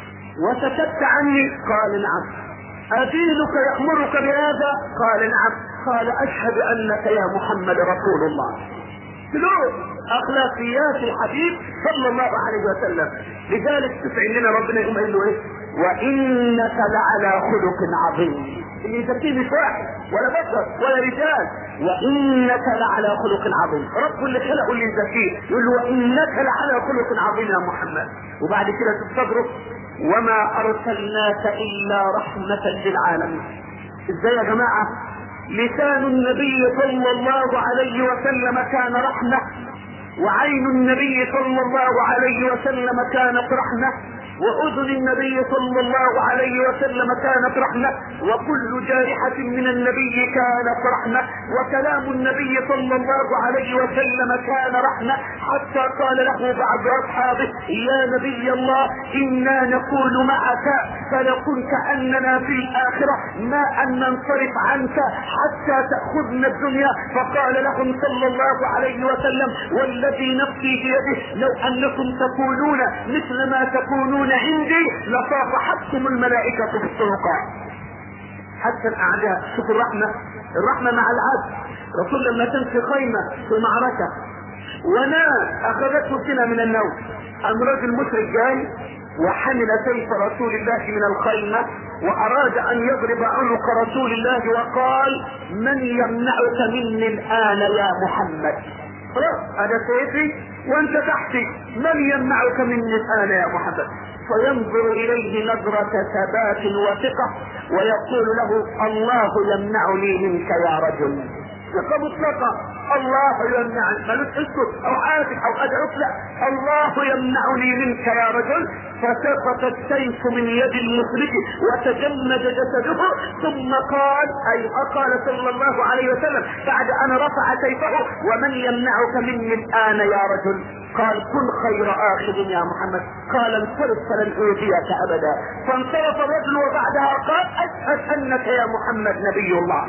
وسكت عني؟ قال نعم. أدينك يأمرك بهذا؟ قال نعم. قال أشهد أنك يا محمد رسول الله. سلوك أخلاقيات الحبيب صلى الله عليه وسلم. لذلك تسعي لنا ربنا يقوم قال له إيه؟ وإنك لعلى خلق عظيم. اللي يزكيه مش واحد ولا بشر ولا رجال، وإنك لعلى خلق عظيم. رب اللي خلقه اللي يزكيه يقول له وإنك لعلى خلق عظيم يا محمد. وبعد كده تستدرك وما أرسلناك إلا رحمة للعالمين. ازاي يا جماعة؟ لسان النبي صلى الله عليه وسلم كان رحمة، وعين النبي صلى الله عليه وسلم كانت رحمة، واذن النبي صلى الله عليه وسلم كانت رحمة، وكل جارحة من النبي كانت رحمة، وكلام النبي صلى الله عليه وسلم كان رحمة، حتى قال له بعض اصحابه يا نبي الله انا نقول معك فنكون كأننا في الاخرة ما ان ننصرف عنك حتى تأخذنا الدنيا. فقال لهم صلى الله عليه وسلم والذي نفسي بيده لو انكم تكونون مثل ما تكونون عندي لصافحتكم الملائكة في الطرقات. حتى الاعداء شوفوا الرحمة مع العبد. رسول لما كان في خيمة في معركة ونام اخذته سنة من النوم، قام رجل مشرك جاي وحمل سيف رسول الله من الخيمة واراد ان يضرب عنق رسول الله وقال من يمنعك مني الان يا محمد؟ خلاص انا سيفي وانت تحتي، من يمنعك مني الان يا محمد؟ فينظر اليه نظرة ثبات وثقة ويقول له الله يمنعني منك يا رجل. ثقة مطلقة، الله يمنعني، مالوش اسكت او عاتق او ادعوك، لا، الله يمنعني منك يا رجل. فسقط السيف من يد المشرك وتجمد جسده، ثم قال قال صلى الله عليه وسلم بعد ان رفع سيفه ومن يمنعك مني الان يا رجل؟ قال كن خير اخذ يا محمد. قال انصرف فلن اوذيك ابدا. فانصرف الرجل وبعدها قال اشهد انك يا محمد نبي الله.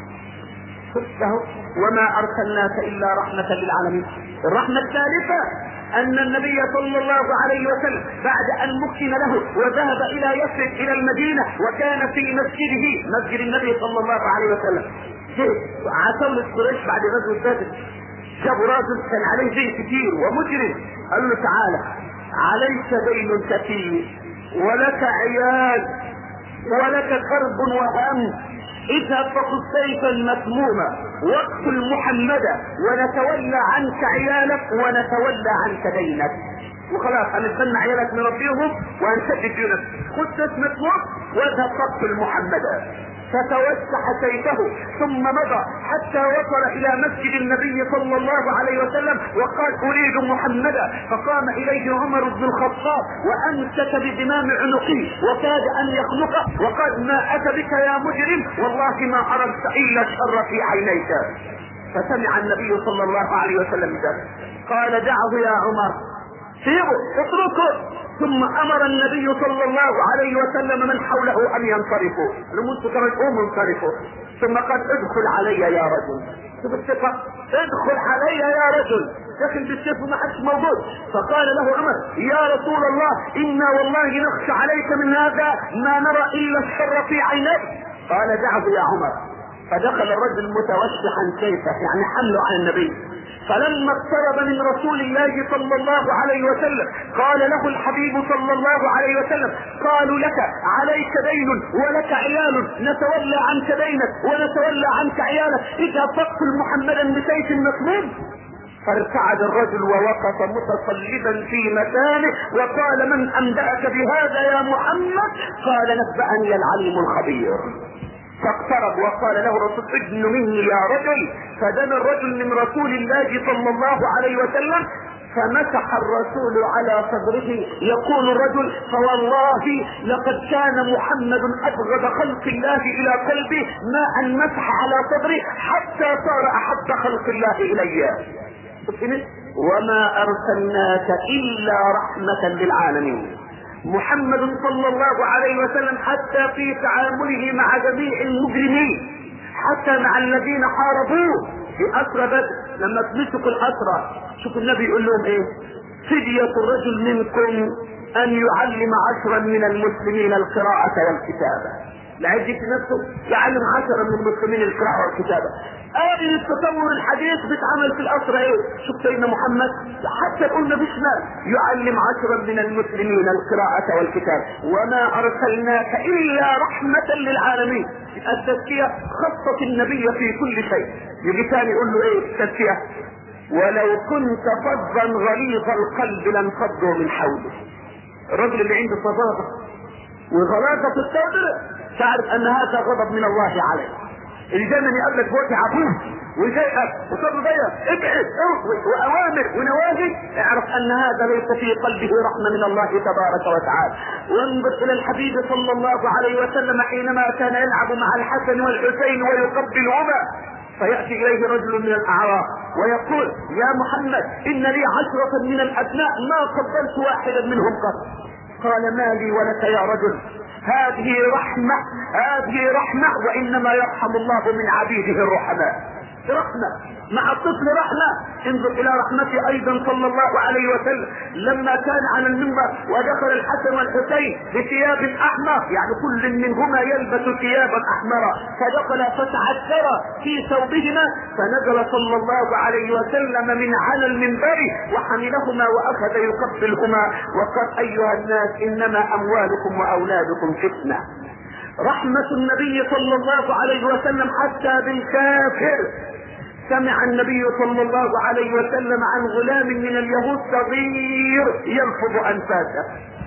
وما ارسلناك الا رحمة للعالمين. الرحمة الثالثة ان النبي صلى الله عليه وسلم بعد ان مكن له وذهب الى يثرب الى المدينة وكان في مسجده مسجد النبي صلى الله عليه وسلم، عتاولة قريش بعد غزوة بدر جابوا راجل كان عليه دين كتير ومجرم، قال له تعالى عليك دين كثير ولك عيال ولك كرب وهم، اذهب فخذ سيفا مسموما واقتل محمدا ونتولى عنك عيالك ونتولى عنك دينك، وخلاص هنستنى عيالك نربيهم وهنسدد ديونك. خذ سيف مسموم واذهب فاقتل محمدا. فتوسح سيفه ثم مضى حتى وصل الى مسجد النبي صلى الله عليه وسلم وقال اريد محمدا. فقام اليه عمر بن الخطاب وامسك بزمام عنقه وكاد ان يخنقه وقال ما اتى بك يا مجرم؟ والله ما اردت الا الشر في عينيك. فسمع النبي صلى الله عليه وسلم ذلك قال دعه يا عمر، سيبه اتركه. ثم امر النبي صلى الله عليه وسلم من حوله ان ينصرفوا، لمنت كمان قوموا انصرفوا. ثم قال ادخل علي يا رجل. شوف الثقة، ادخل علي يا رجل. دخل بالسيف وما حدش موجود. فقال له عمر يا رسول الله انا والله نخشى عليك من هذا ما نرى الا الشر في عينيك. قال دعه يا عمر. فدخل الرجل متوشحا سيفه يعني حمله على النبي. فلما اقترب من رسول الله صلى الله عليه وسلم قال له الحبيب صلى الله عليه وسلم قالوا لك عليك دين ولك عيال نتولى عنك دينك ونتولى عنك عيالك، اذا فاقتل محمدا بسيف مسموم. فارتعد الرجل ووقف متصلبا في مكانه وقال من انبأك بهذا يا محمد؟ قال نبأني العليم الخبير. فاقترب وقال له رسول ابن مني يا رجل. فدنا الرجل من رسول الله صلى الله عليه وسلم فمسح الرسول على صدره. يقول الرجل فوالله لقد كان محمد ابغض خلق الله الى قلبي ما ان مسح على صدري حتى صار احب خلق الله الي. وما ارسلناك الا رحمة للعالمين. محمد صلى الله عليه وسلم حتى في تعامله مع جميع المجرمين، حتى مع الذين حاربوه في أسرى بدر لما تمسكوا الأسرى. شوف النبي يقول لهم ايه؟ فدية الرجل منكم ان يعلم 10 من المسلمين القراءة والكتابة. لعد في نفسه يعلم 10 من المسلمين القراءة والكتابة. آلي التطور الحديث بيتعمل في الأسرة ايه؟ شوف سيدنا محمد حتى قلنا بشمال يعلم 10 من المسلمين القراءة والكتابة. وما أرسلناك إلا رحمة للعالمين. التزكية خصت النبي في كل شيء. يجي ثاني يقول له ايه التزكية؟ ولو كنت فظا غليظ القلب لانفضوا من حولك. الرجل اللي عنده فظاظة وغلاظة الصدر تعرف ان هذا غضب من الله عليه. اللي دايما يقابلك بوجه عبوه ويضايقك وصدره ضيق ابعد واوامر ونواهي، اعرف ان هذا ليس في قلبه رحمه من الله تبارك وتعالى. وانظر الى الحبيب صلى الله عليه وسلم حينما كان يلعب مع الحسن والحسين ويقبلهما، فيأتي إليه رجل من الأعراب ويقول يا محمد إن لي 10 من الأبناء ما قبلت واحدا منهم قط. قال ما لي ولك يا رجل؟ هذه رحمة وإنما يرحم الله من عبيده الرحماء. رحمة مع الطفل رحمة. انظر الى رحمته ايضا صلى الله عليه وسلم لما كان على المنبر ودخل الحسن والحسين بثياب احمر، يعني كل منهما يلبس ثيابا احمرا، فدخل فتعثر في ثوبهما فنزل صلى الله عليه وسلم من على المنبر وحملهما واخذ يقبلهما وقال ايها الناس انما اموالكم واولادكم فتنة. رحمة النبي صلى الله عليه وسلم حتى بالكافر. سمع النبي صلى الله عليه وسلم عن غلام من اليهود صغير يلفظ انفاسه،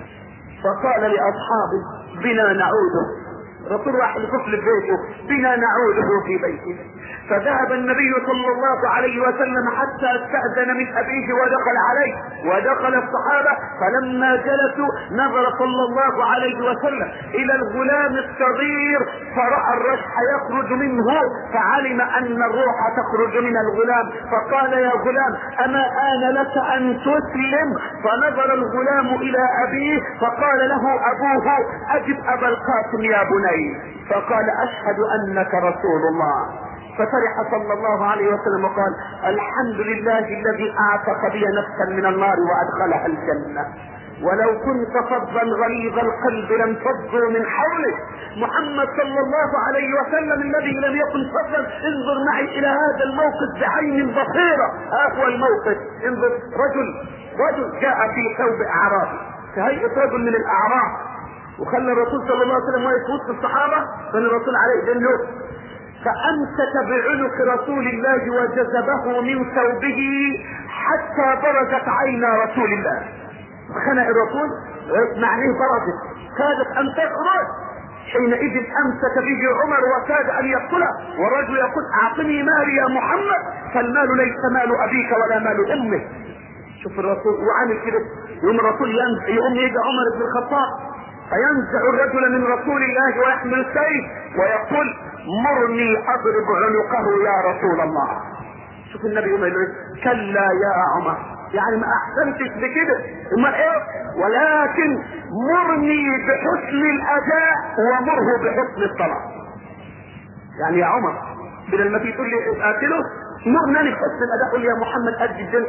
فقال لاصحابه بنا نعوده. رسول راح لطفل بيته بنا نعوده في بيته. فذهب النبي صلى الله عليه وسلم حتى استأذن من أبيه ودخل عليه ودخل الصحابة. فلما جلسوا نظر صلى الله عليه وسلم إلى الغلام الصغير فرأى الرشح يخرج منه فعلم أن الروح تخرج من الغلام، فقال يا غلام أما آن لك أن تسلم؟ فنظر الغلام إلى أبيه فقال له أبوه أجب أبا القاسم يا بني، فقال أشهد أنك رسول الله. ففرح صلى الله عليه وسلم وقال الحمد لله الذي اعتق بي نفسا من النار وادخلها الجنة. ولو كنت فظا غليظ القلب لانفضوا من حولك. محمد صلى الله عليه وسلم الذي لم يكن فظا. انظر معي الى هذا الموقف بعين بصيرة. هو الموقف. انظر رجل جاء في ثوب اعرابي كهيئة رجل من الاعراب، وخلى الرسول صلى الله عليه وسلم واقف وسط الصحابة، كان الرسول عليه دنه فامسك بعنق رسول الله وجذبه من ثوبه حتى برزت عين رسول الله. خنق الرسول معنيه برزت كادت ان تخرج. حينئذ امسك به عمر وكاد ان يقتله، والرجل يقول اعطني مالي يا محمد، فالمال ليس مال ابيك ولا مال امك. شوف الرسول وعامل كده. يوم الرسول يقوم يجي عمر بن الخطاب فينزع الرجل من رسول الله ويحمل السيف ويقول مرني اضرب عنقه يا رسول الله. شوف النبي يقول كلا يا عمر، يعني ما احسنتش بكده ما ايه، ولكن مرني بحسن الاداء ومره بحسن الطلب. يعني يا عمر بدل ما تقول لي اقتله مرني بحسن الاداء. قل يا محمد ادي الجن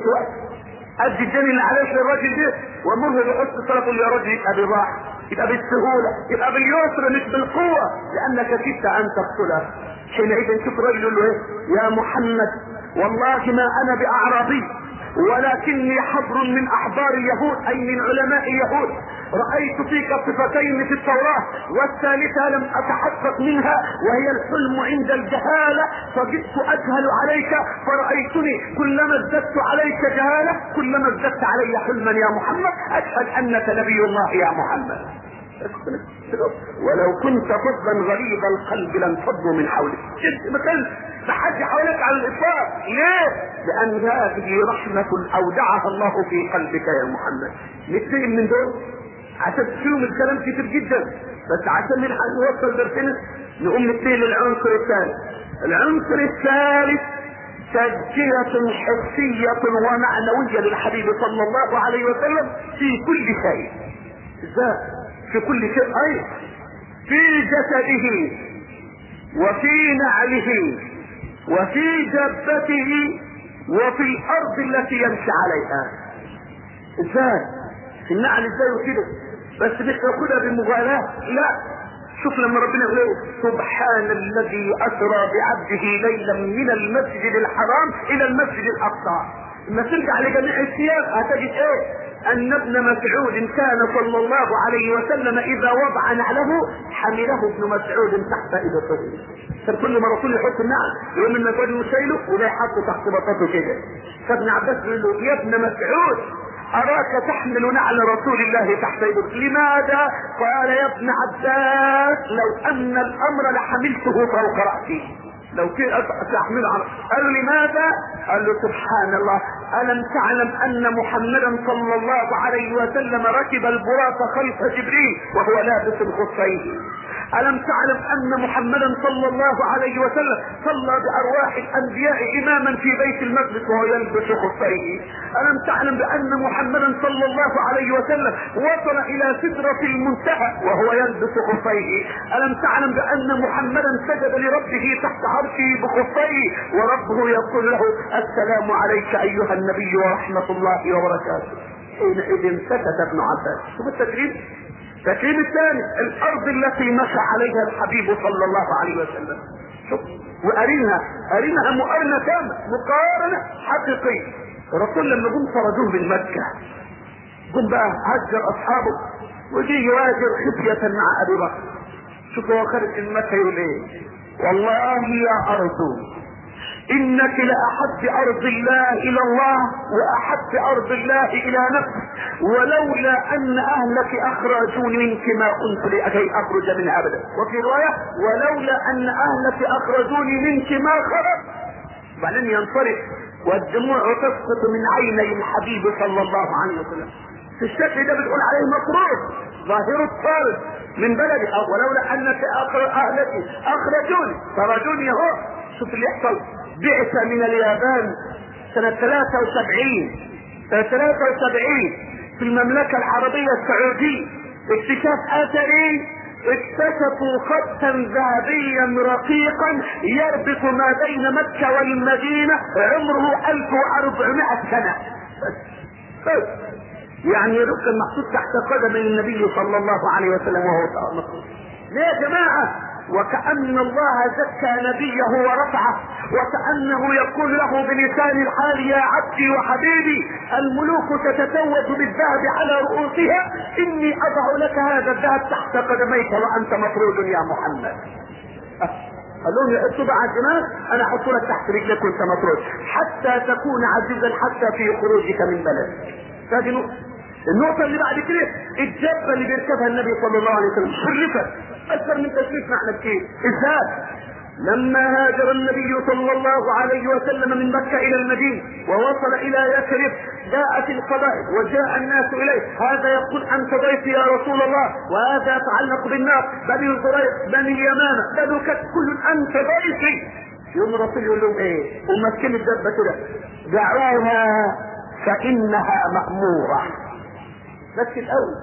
ادي الجن اللي عليك للراجل ده ومره بحسن الطلب. قل يا راجل يبقى بالراحه، يبقى بالسهولة، يبقى باليسر مش بالقوة، لأنك كدت أن تقتله. حينئذ شوف الرجل يقول له إيه؟ يا محمد والله ما أنا بأعرابي ولكني حبر من أحبار اليهود، أي من علماء اليهود. رأيت فيك صفتين في التوراة والثالثة لم أتحقق منها وهي الحلم عند الجهالة، فجئت أجهل عليك فرأيتني كلما ازددت عليك جهالة كلما ازددت علي حلما يا محمد. أشهد أنك نبي الله يا محمد. ولو كنت فظا غليظ القلب لانفضوا من حولك. مثل تحدي حولك على الاطلاق. ليه؟ لان هذه رحمة اودعها الله في قلبك يا محمد. نتفهم من دول عشان تفهم الكلام كتير جدا، بس عشان نلحق نوصل درسنا نقوم نتفهم للعنصر الثالث. العنصر الثالث تزكية حسية ومعنوية للحبيب صلى الله عليه وسلم في كل شيء. ازاي؟ في كل شيء، اي في جسده وفي نعله وفي دابته وفي الارض التي يمشي عليها. ازاي؟ في النعل ازاي وكده؟ بس مش ياخدها بالمغالاة، لا. شوف لما ربنا يقول سبحان الذي اسرى بعبده ليلا من المسجد الحرام الى المسجد الاقصى. لما ترجع لجميع السياق هتجد ايه؟ ان ابن مسعود كان صلى الله عليه وسلم اذا وضع نعله حمله ابن مسعود تحت ابطه. كان كل ما رسول يحط النعل يقوم من مسعود يشيله وده يحطه تحت بطاطه كده. فابن عباس يقول له يا ابن مسعود اراك تحمل نعل رسول الله تحت ابطه، لماذا؟ قال يا ابن عباس لو ان الامر لحملته فوق راسي، لو كنت تحمله على. قال له لماذا؟ قال له سبحان الله ألم تعلم أن محمدا صلى الله عليه وسلم ركب البراق خلف جبريل وهو لابس الخفين؟ ألم تعلم أن محمدا صلى الله عليه وسلم صلى بأرواح الأنبياء إماما في بيت المقدس وهو يلبس خفيه؟ ألم تعلم بأن محمدا صلى الله عليه وسلم وصل إلى سدرة المنتهى وهو يلبس خفيه؟ ألم تعلم بأن محمدا سجد لربه تحت عرشه بخفيه وربه يقول له السلام عليك أيها النبي ورحمة الله وبركاته؟ حينئذ سكت ابن عباس. شوف التكريم. التكريم الثاني الارض التي مشى عليها الحبيب صلى الله عليه وسلم. شوف وارينها مقارنه تامه، مقارنه حقيقيه. الرسول لما جم فرجوه من مكه جم بقى هجر اصحابه وجي يواجر خفيه مع ابي بكر. شوف هو خارج من مكه يقول ايه؟ والله يا ارض انك لاحب ارض الله الى الله واحب ارض الله الى نفسك، ولولا ان اهلك اخرجوني منك ما كنت لكي اخرج منها ابدا. وفي روايه ولولا ان اهلك اخرجوني منك ما خرج. بعدين ينصرف والدموع تسقط من عيني الحبيب صلى الله عليه وسلم. في الشكل ده بتقول عليه مطروح ظاهر الطارد من بلدي، ولولا انك اهلك اخرجوني خرجوني اهو. شوف اللي يحصل. بعث من اليابان سنة 73 في المملكة العربية السعودية اكتشاف اثري، اكتشفوا خطا ذهبيا رقيقا يربط ما بين مكة والمدينة عمره 1400 سنة بس. يعني ركن محطوط تحت قدم النبي صلى الله عليه وسلم وهو مطلوب. ليه يا جماعة؟ وكأن الله زكى نبيه ورفعه، وكأنه يقول له بلسان الحال يا عبدي وحبيبي الملوك تتزوج بالذهب على رؤوسها، اني اضع لك هذا الذهب تحت قدميك وانت مطرود يا محمد. قال لهم يحطوا بقى على الدماغ، انا احط لك تحت رجلك وانت مطرود حتى تكون عزيزا حتى في خروجك من بلدك. هذه النقطة اللي بعد كده الجبة اللي بيركبها النبي صلى الله عليه وسلم شرفت اكثر من تشريفنا احنا كتير. ازاي؟ لما هاجر النبي صلى الله عليه وسلم من مكة الى المدينة ووصل الى يثرب جاءت القبائل وجاء الناس اليه، هذا يقول انت ضيفي يا رسول الله، وهذا يتعلق بالناس بني الزريق بني اليمامة بنو كل انت ضيفي. يوم الرسول يقول لهم ايه ومسكين الدبة كده؟ دعوها فانها مأمورة. بس الاول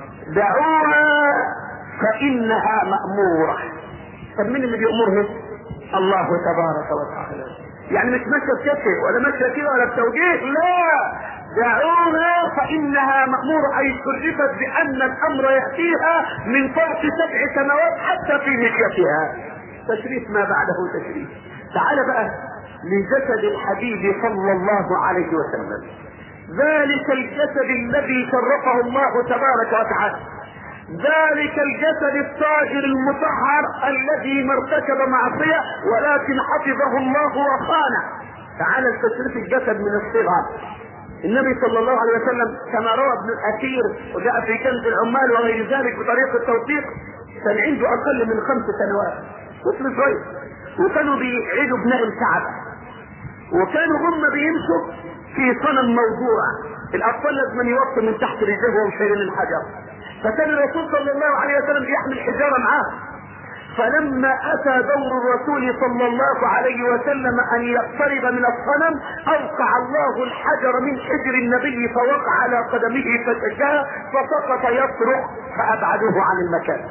دعوها فانها مأمورة. طب مين اللي بيأمرها؟ الله تبارك وتعالى. يعني مش ماشيه بكفه ولا ماشيه كده ولا بتوجيه، لا، دعوها فانها مأمورة، اي شرفت بان الامر ياتيها من فوق 7 سماوات حتى في مشيتها. تشريف ما بعده تشريف. تعال بقى لجسد الحبيب صلى الله عليه وسلم، ذلك الجسد الذي شرفه الله تبارك وتعالى، ذلك الجسد الطاهر المطهر الذي ما ارتكب معصية ولكن حفظه الله وخانه. تعالى لتشريف الجسد من الصغر. النبي صلى الله عليه وسلم كما روى ابن الاثير وجاء في كنز العمال وغير ذلك بطريقة التوثيق، كان عنده اقل من 5 سنوات، طفل صغير، وكانوا بيعيدوا بناء الكعبة، وكانوا هم بيمشوا في صنم موضوع، الاطفال لازم يوطوا من تحت رجلهم وهم شايلين الحجر، فكان الرسول صلى الله عليه وسلم يحمل حجارة معاه. فلما اتى دور الرسول صلى الله عليه وسلم ان يقترب من الصنم، اوقع الله الحجر من حجر النبي فوقع على قدمه فشجاه فسقط يصرخ فابعدوه عن المكان.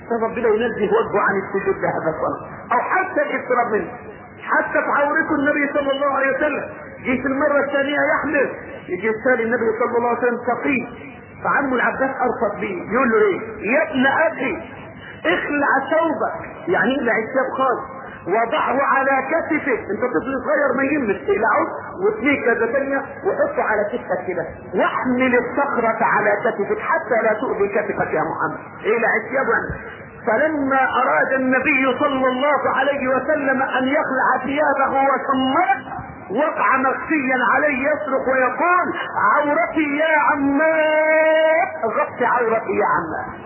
فربنا ينزه وجهه عن السجود لهذا الصنم او حتى الاقتراب منه. حتى في عورته النبي صلى الله عليه وسلم جه في المره الثانيه يحمل، يجي الثاني النبي صلى الله عليه وسلم ثقيل، فعمه العباس ارفض بيه يقول له ايه؟ يا ابن اخي اخلع ثوبك، يعني اقلع الثياب خالص، وضعه على كتفك، انت طفل صغير ما يهمك، اقلعه واثنيه كذا ثانيه وحطه على كتفك كده، واحمل الصخرة على كتفك حتى لا تؤذي كتفك يا محمد، اقلع الثياب. فلما اراد النبي صلى الله عليه وسلم ان يخلع ثيابه وشمره وقع مغشيا عليه يصرخ ويقول عورتي يا عماه، غطي عورتي يا عماه.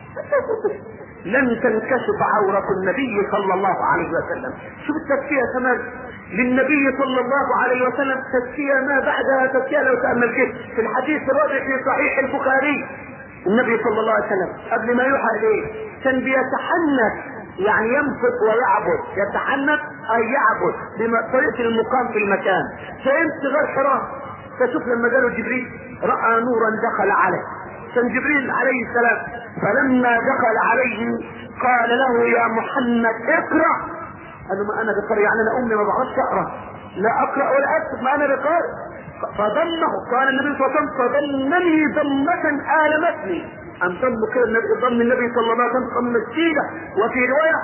لن تنكشف عورة النبي صلى الله عليه وسلم. شوف التزكية كمان للنبي صلى الله عليه وسلم، تزكية ما بعدها تزكية لو تأمل كده في الحديث الرابع في صحيح البخاري. النبي صلى الله عليه وسلم قبل ما يوحى اليه كان بيتحنث، يعني ينفق ويعبد، يتحنث اي يعبد بطريقة المقام في المكان. فيمشي غير حرام، فشوف لما جاله جبريل رأى نورا دخل عليه، كان جبريل عليه السلام، فلما دخل عليه قال له يا محمد اقرأ. قال له ما انا بقرأ، يعني انا امي ما بعرفش اقرأ، لا اقرأ ولا اكتب، ما انا بقرأ. فضمه، قال النبي صلى الله عليه وسلم فضمني ضمة آلمتني، أن ضم كده ضم النبي صلى الله عليه وسلم ضمة شديدة، وفي رواية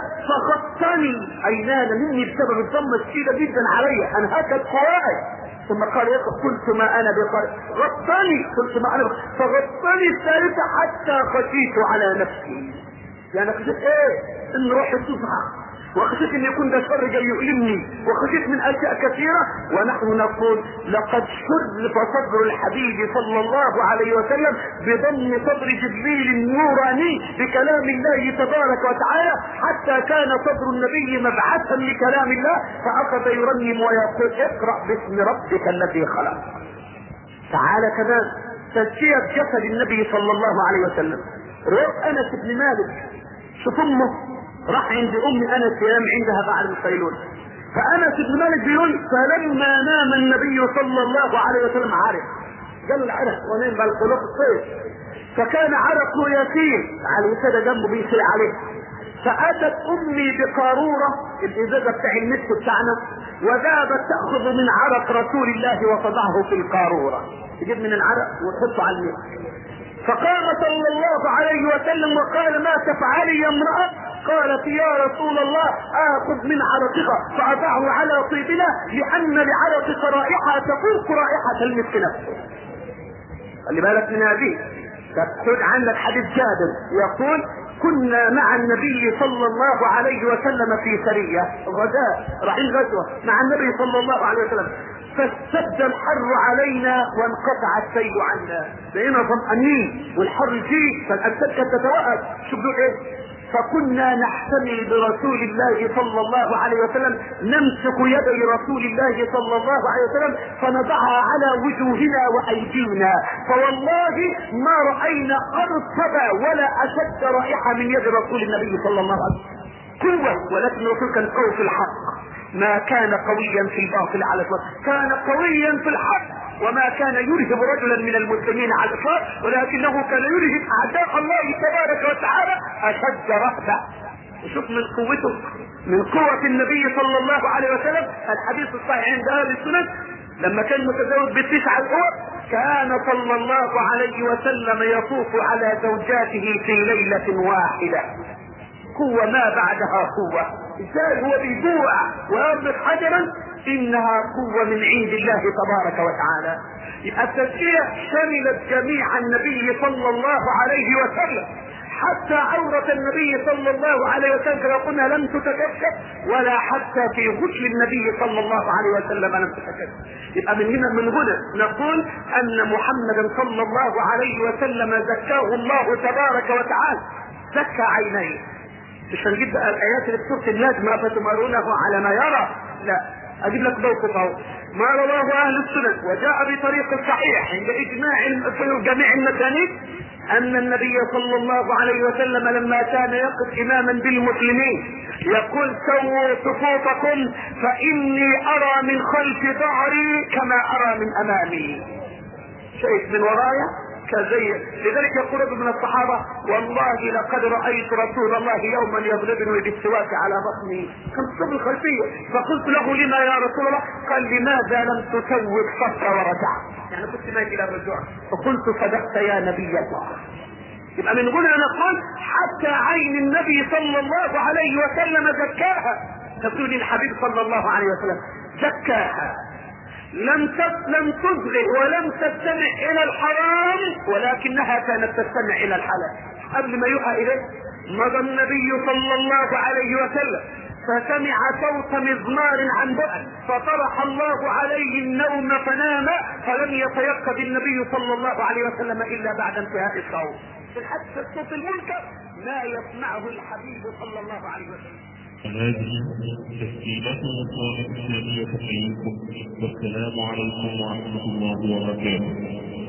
فغطني أي نال مني بسبب الضمة الشديدة جدا علي، أنهكت قواعد. ثم قال قلت ما انا بقارئ، غطني، قلت ما انا بقارئ، فغطني الثالثة حتى خشيت على نفسي، يعني خشيت ايه؟ ان روحي تصحى، وخشيت ان يكون ده شر جاي يؤلمني، وخشيت من اشياء كثيرة. ونحن نقول لقد شرف صدر الحبيب صلى الله عليه وسلم بضم صدر جبريل النوراني بكلام الله تبارك وتعالى، حتى كان صدر النبي مبعثا لكلام الله، فاخذ يرنم ويقول اقرأ باسم ربك الذي خلق. تعالى كمان تزكية جسد النبي صلى الله عليه وسلم. رواية انس بن مالك، شوف امه راح عند ام انس ينام عندها بعد القيلولة، فانس بن مالك بيقول فلما نام النبي صلى الله عليه وسلم عرق، قال العرق ونام بالقلوب الصيف، فكان عرقه يسير على كده جنبه بيسير عليه، فاتت امي بقارورة الازازة بتاع المسك بتاعنا، وذهبت تأخذ من عرق رسول الله وتضعه في القارورة، تجيب من العرق وتحطه على المسك. فقام صلى الله عليه وسلم وقال ما تفعلي يا امرأة؟ قالت يا رسول الله اخذ من عرقك فاضعه على طيبنا، لان لعرقك رائحة تفوق رائحة المسك نفسه. خلي بالك من هذه. خذ عندك حديث جابر يقول كنا مع النبي صلى الله عليه وسلم في سرية غزاة، رايحين غزوة مع النبي صلى الله عليه وسلم، فاشتد الحر علينا وانقطع السيل عنا، بقينا ظمأنين والحر جيد فالأجساد كانت تتوقف. شوف دول ايه؟ فكنا نحتمل برسول الله صلى الله عليه وسلم، نمسك يدي رسول الله صلى الله عليه وسلم فنضعها على وجوهنا وايدينا، فوالله ما راينا ارطب ولا اشد رائحه من يد رسول النبي صلى الله عليه وسلم. قوه، ولكن الرسول كان قوي في الحق، ما كان قويا في الباطل على الاطلاق، كان قويا في الحق، وما كان يرهب رجلا من المسلمين على الاطلاق، ولكنه كان يرهب اعداء الله تبارك وتعالى اشد رهبه. وشوف من قوته، من قوة النبي صلى الله عليه وسلم، الحديث الصحيح عند اهل السنن لما كان متزوج ب9 قوة، كان صلى الله عليه وسلم يطوف على زوجاته في ليلة واحدة. قوة ما بعدها قوة، ازاي هو بيجوع ويربط حجرا؟ انها قوة من عند الله تبارك وتعالى. يبقى التزكية شملت جميع النبي صلى الله عليه وسلم، حتى عورة النبي صلى الله عليه وسلم كما قلنا لم تتكشف، ولا حتى في غسل النبي صلى الله عليه وسلم لم تتكشف. يبقى من هنا نقول ان محمدا صلى الله عليه وسلم زكاه الله تبارك وتعالى، زكى عينيه. مش هنجيب بقى الايات اللي في سوره النجم فتمارونه على ما يرى، لا، اجيب لك موقف اهو ما رواه اهل السنن وجاء بطريق صحيح عند اجماع جميع المسانيد ان النبي صلى الله عليه وسلم لما كان يقف اماما بالمسلمين يقول سووا صفوفكم فاني ارى من خلف ظهري كما ارى من امامي. شايف من ورايا كزي. لذلك يقول ابن من الصحابة: والله لقد رأيت رسول الله يوما يضربني بالسواك على بطني، كنت في الخلفية، فقلت له: لما يا رسول الله؟ قال: لماذا لم تسوق صفر ورجعت؟ يعني كنت ماشي الى الرجوع. فقلت: صدقت يا نبي الله. يبقى من هنا نقول حتى عين النبي صلى الله عليه وسلم زكاها. تقول الحبيب صلى الله عليه وسلم زكاها، لم تصغي ولم تستمع الى الحرام، ولكنها كانت تستمع الى الحلال. قبل ما يوحى اليه مضى النبي صلى الله عليه وسلم فسمع صوت مزمار عن بعد، فطرح الله عليه النوم فنام، فلم يتيقظ النبي صلى الله عليه وسلم الا بعد انتهاء الصوت. حتى الصوت المنكر ما يسمعه الحبيب صلى الله عليه وسلم. هذه تسجيلات الإسلامية حييكم، والسلام عليكم ورحمة الله وبركاته.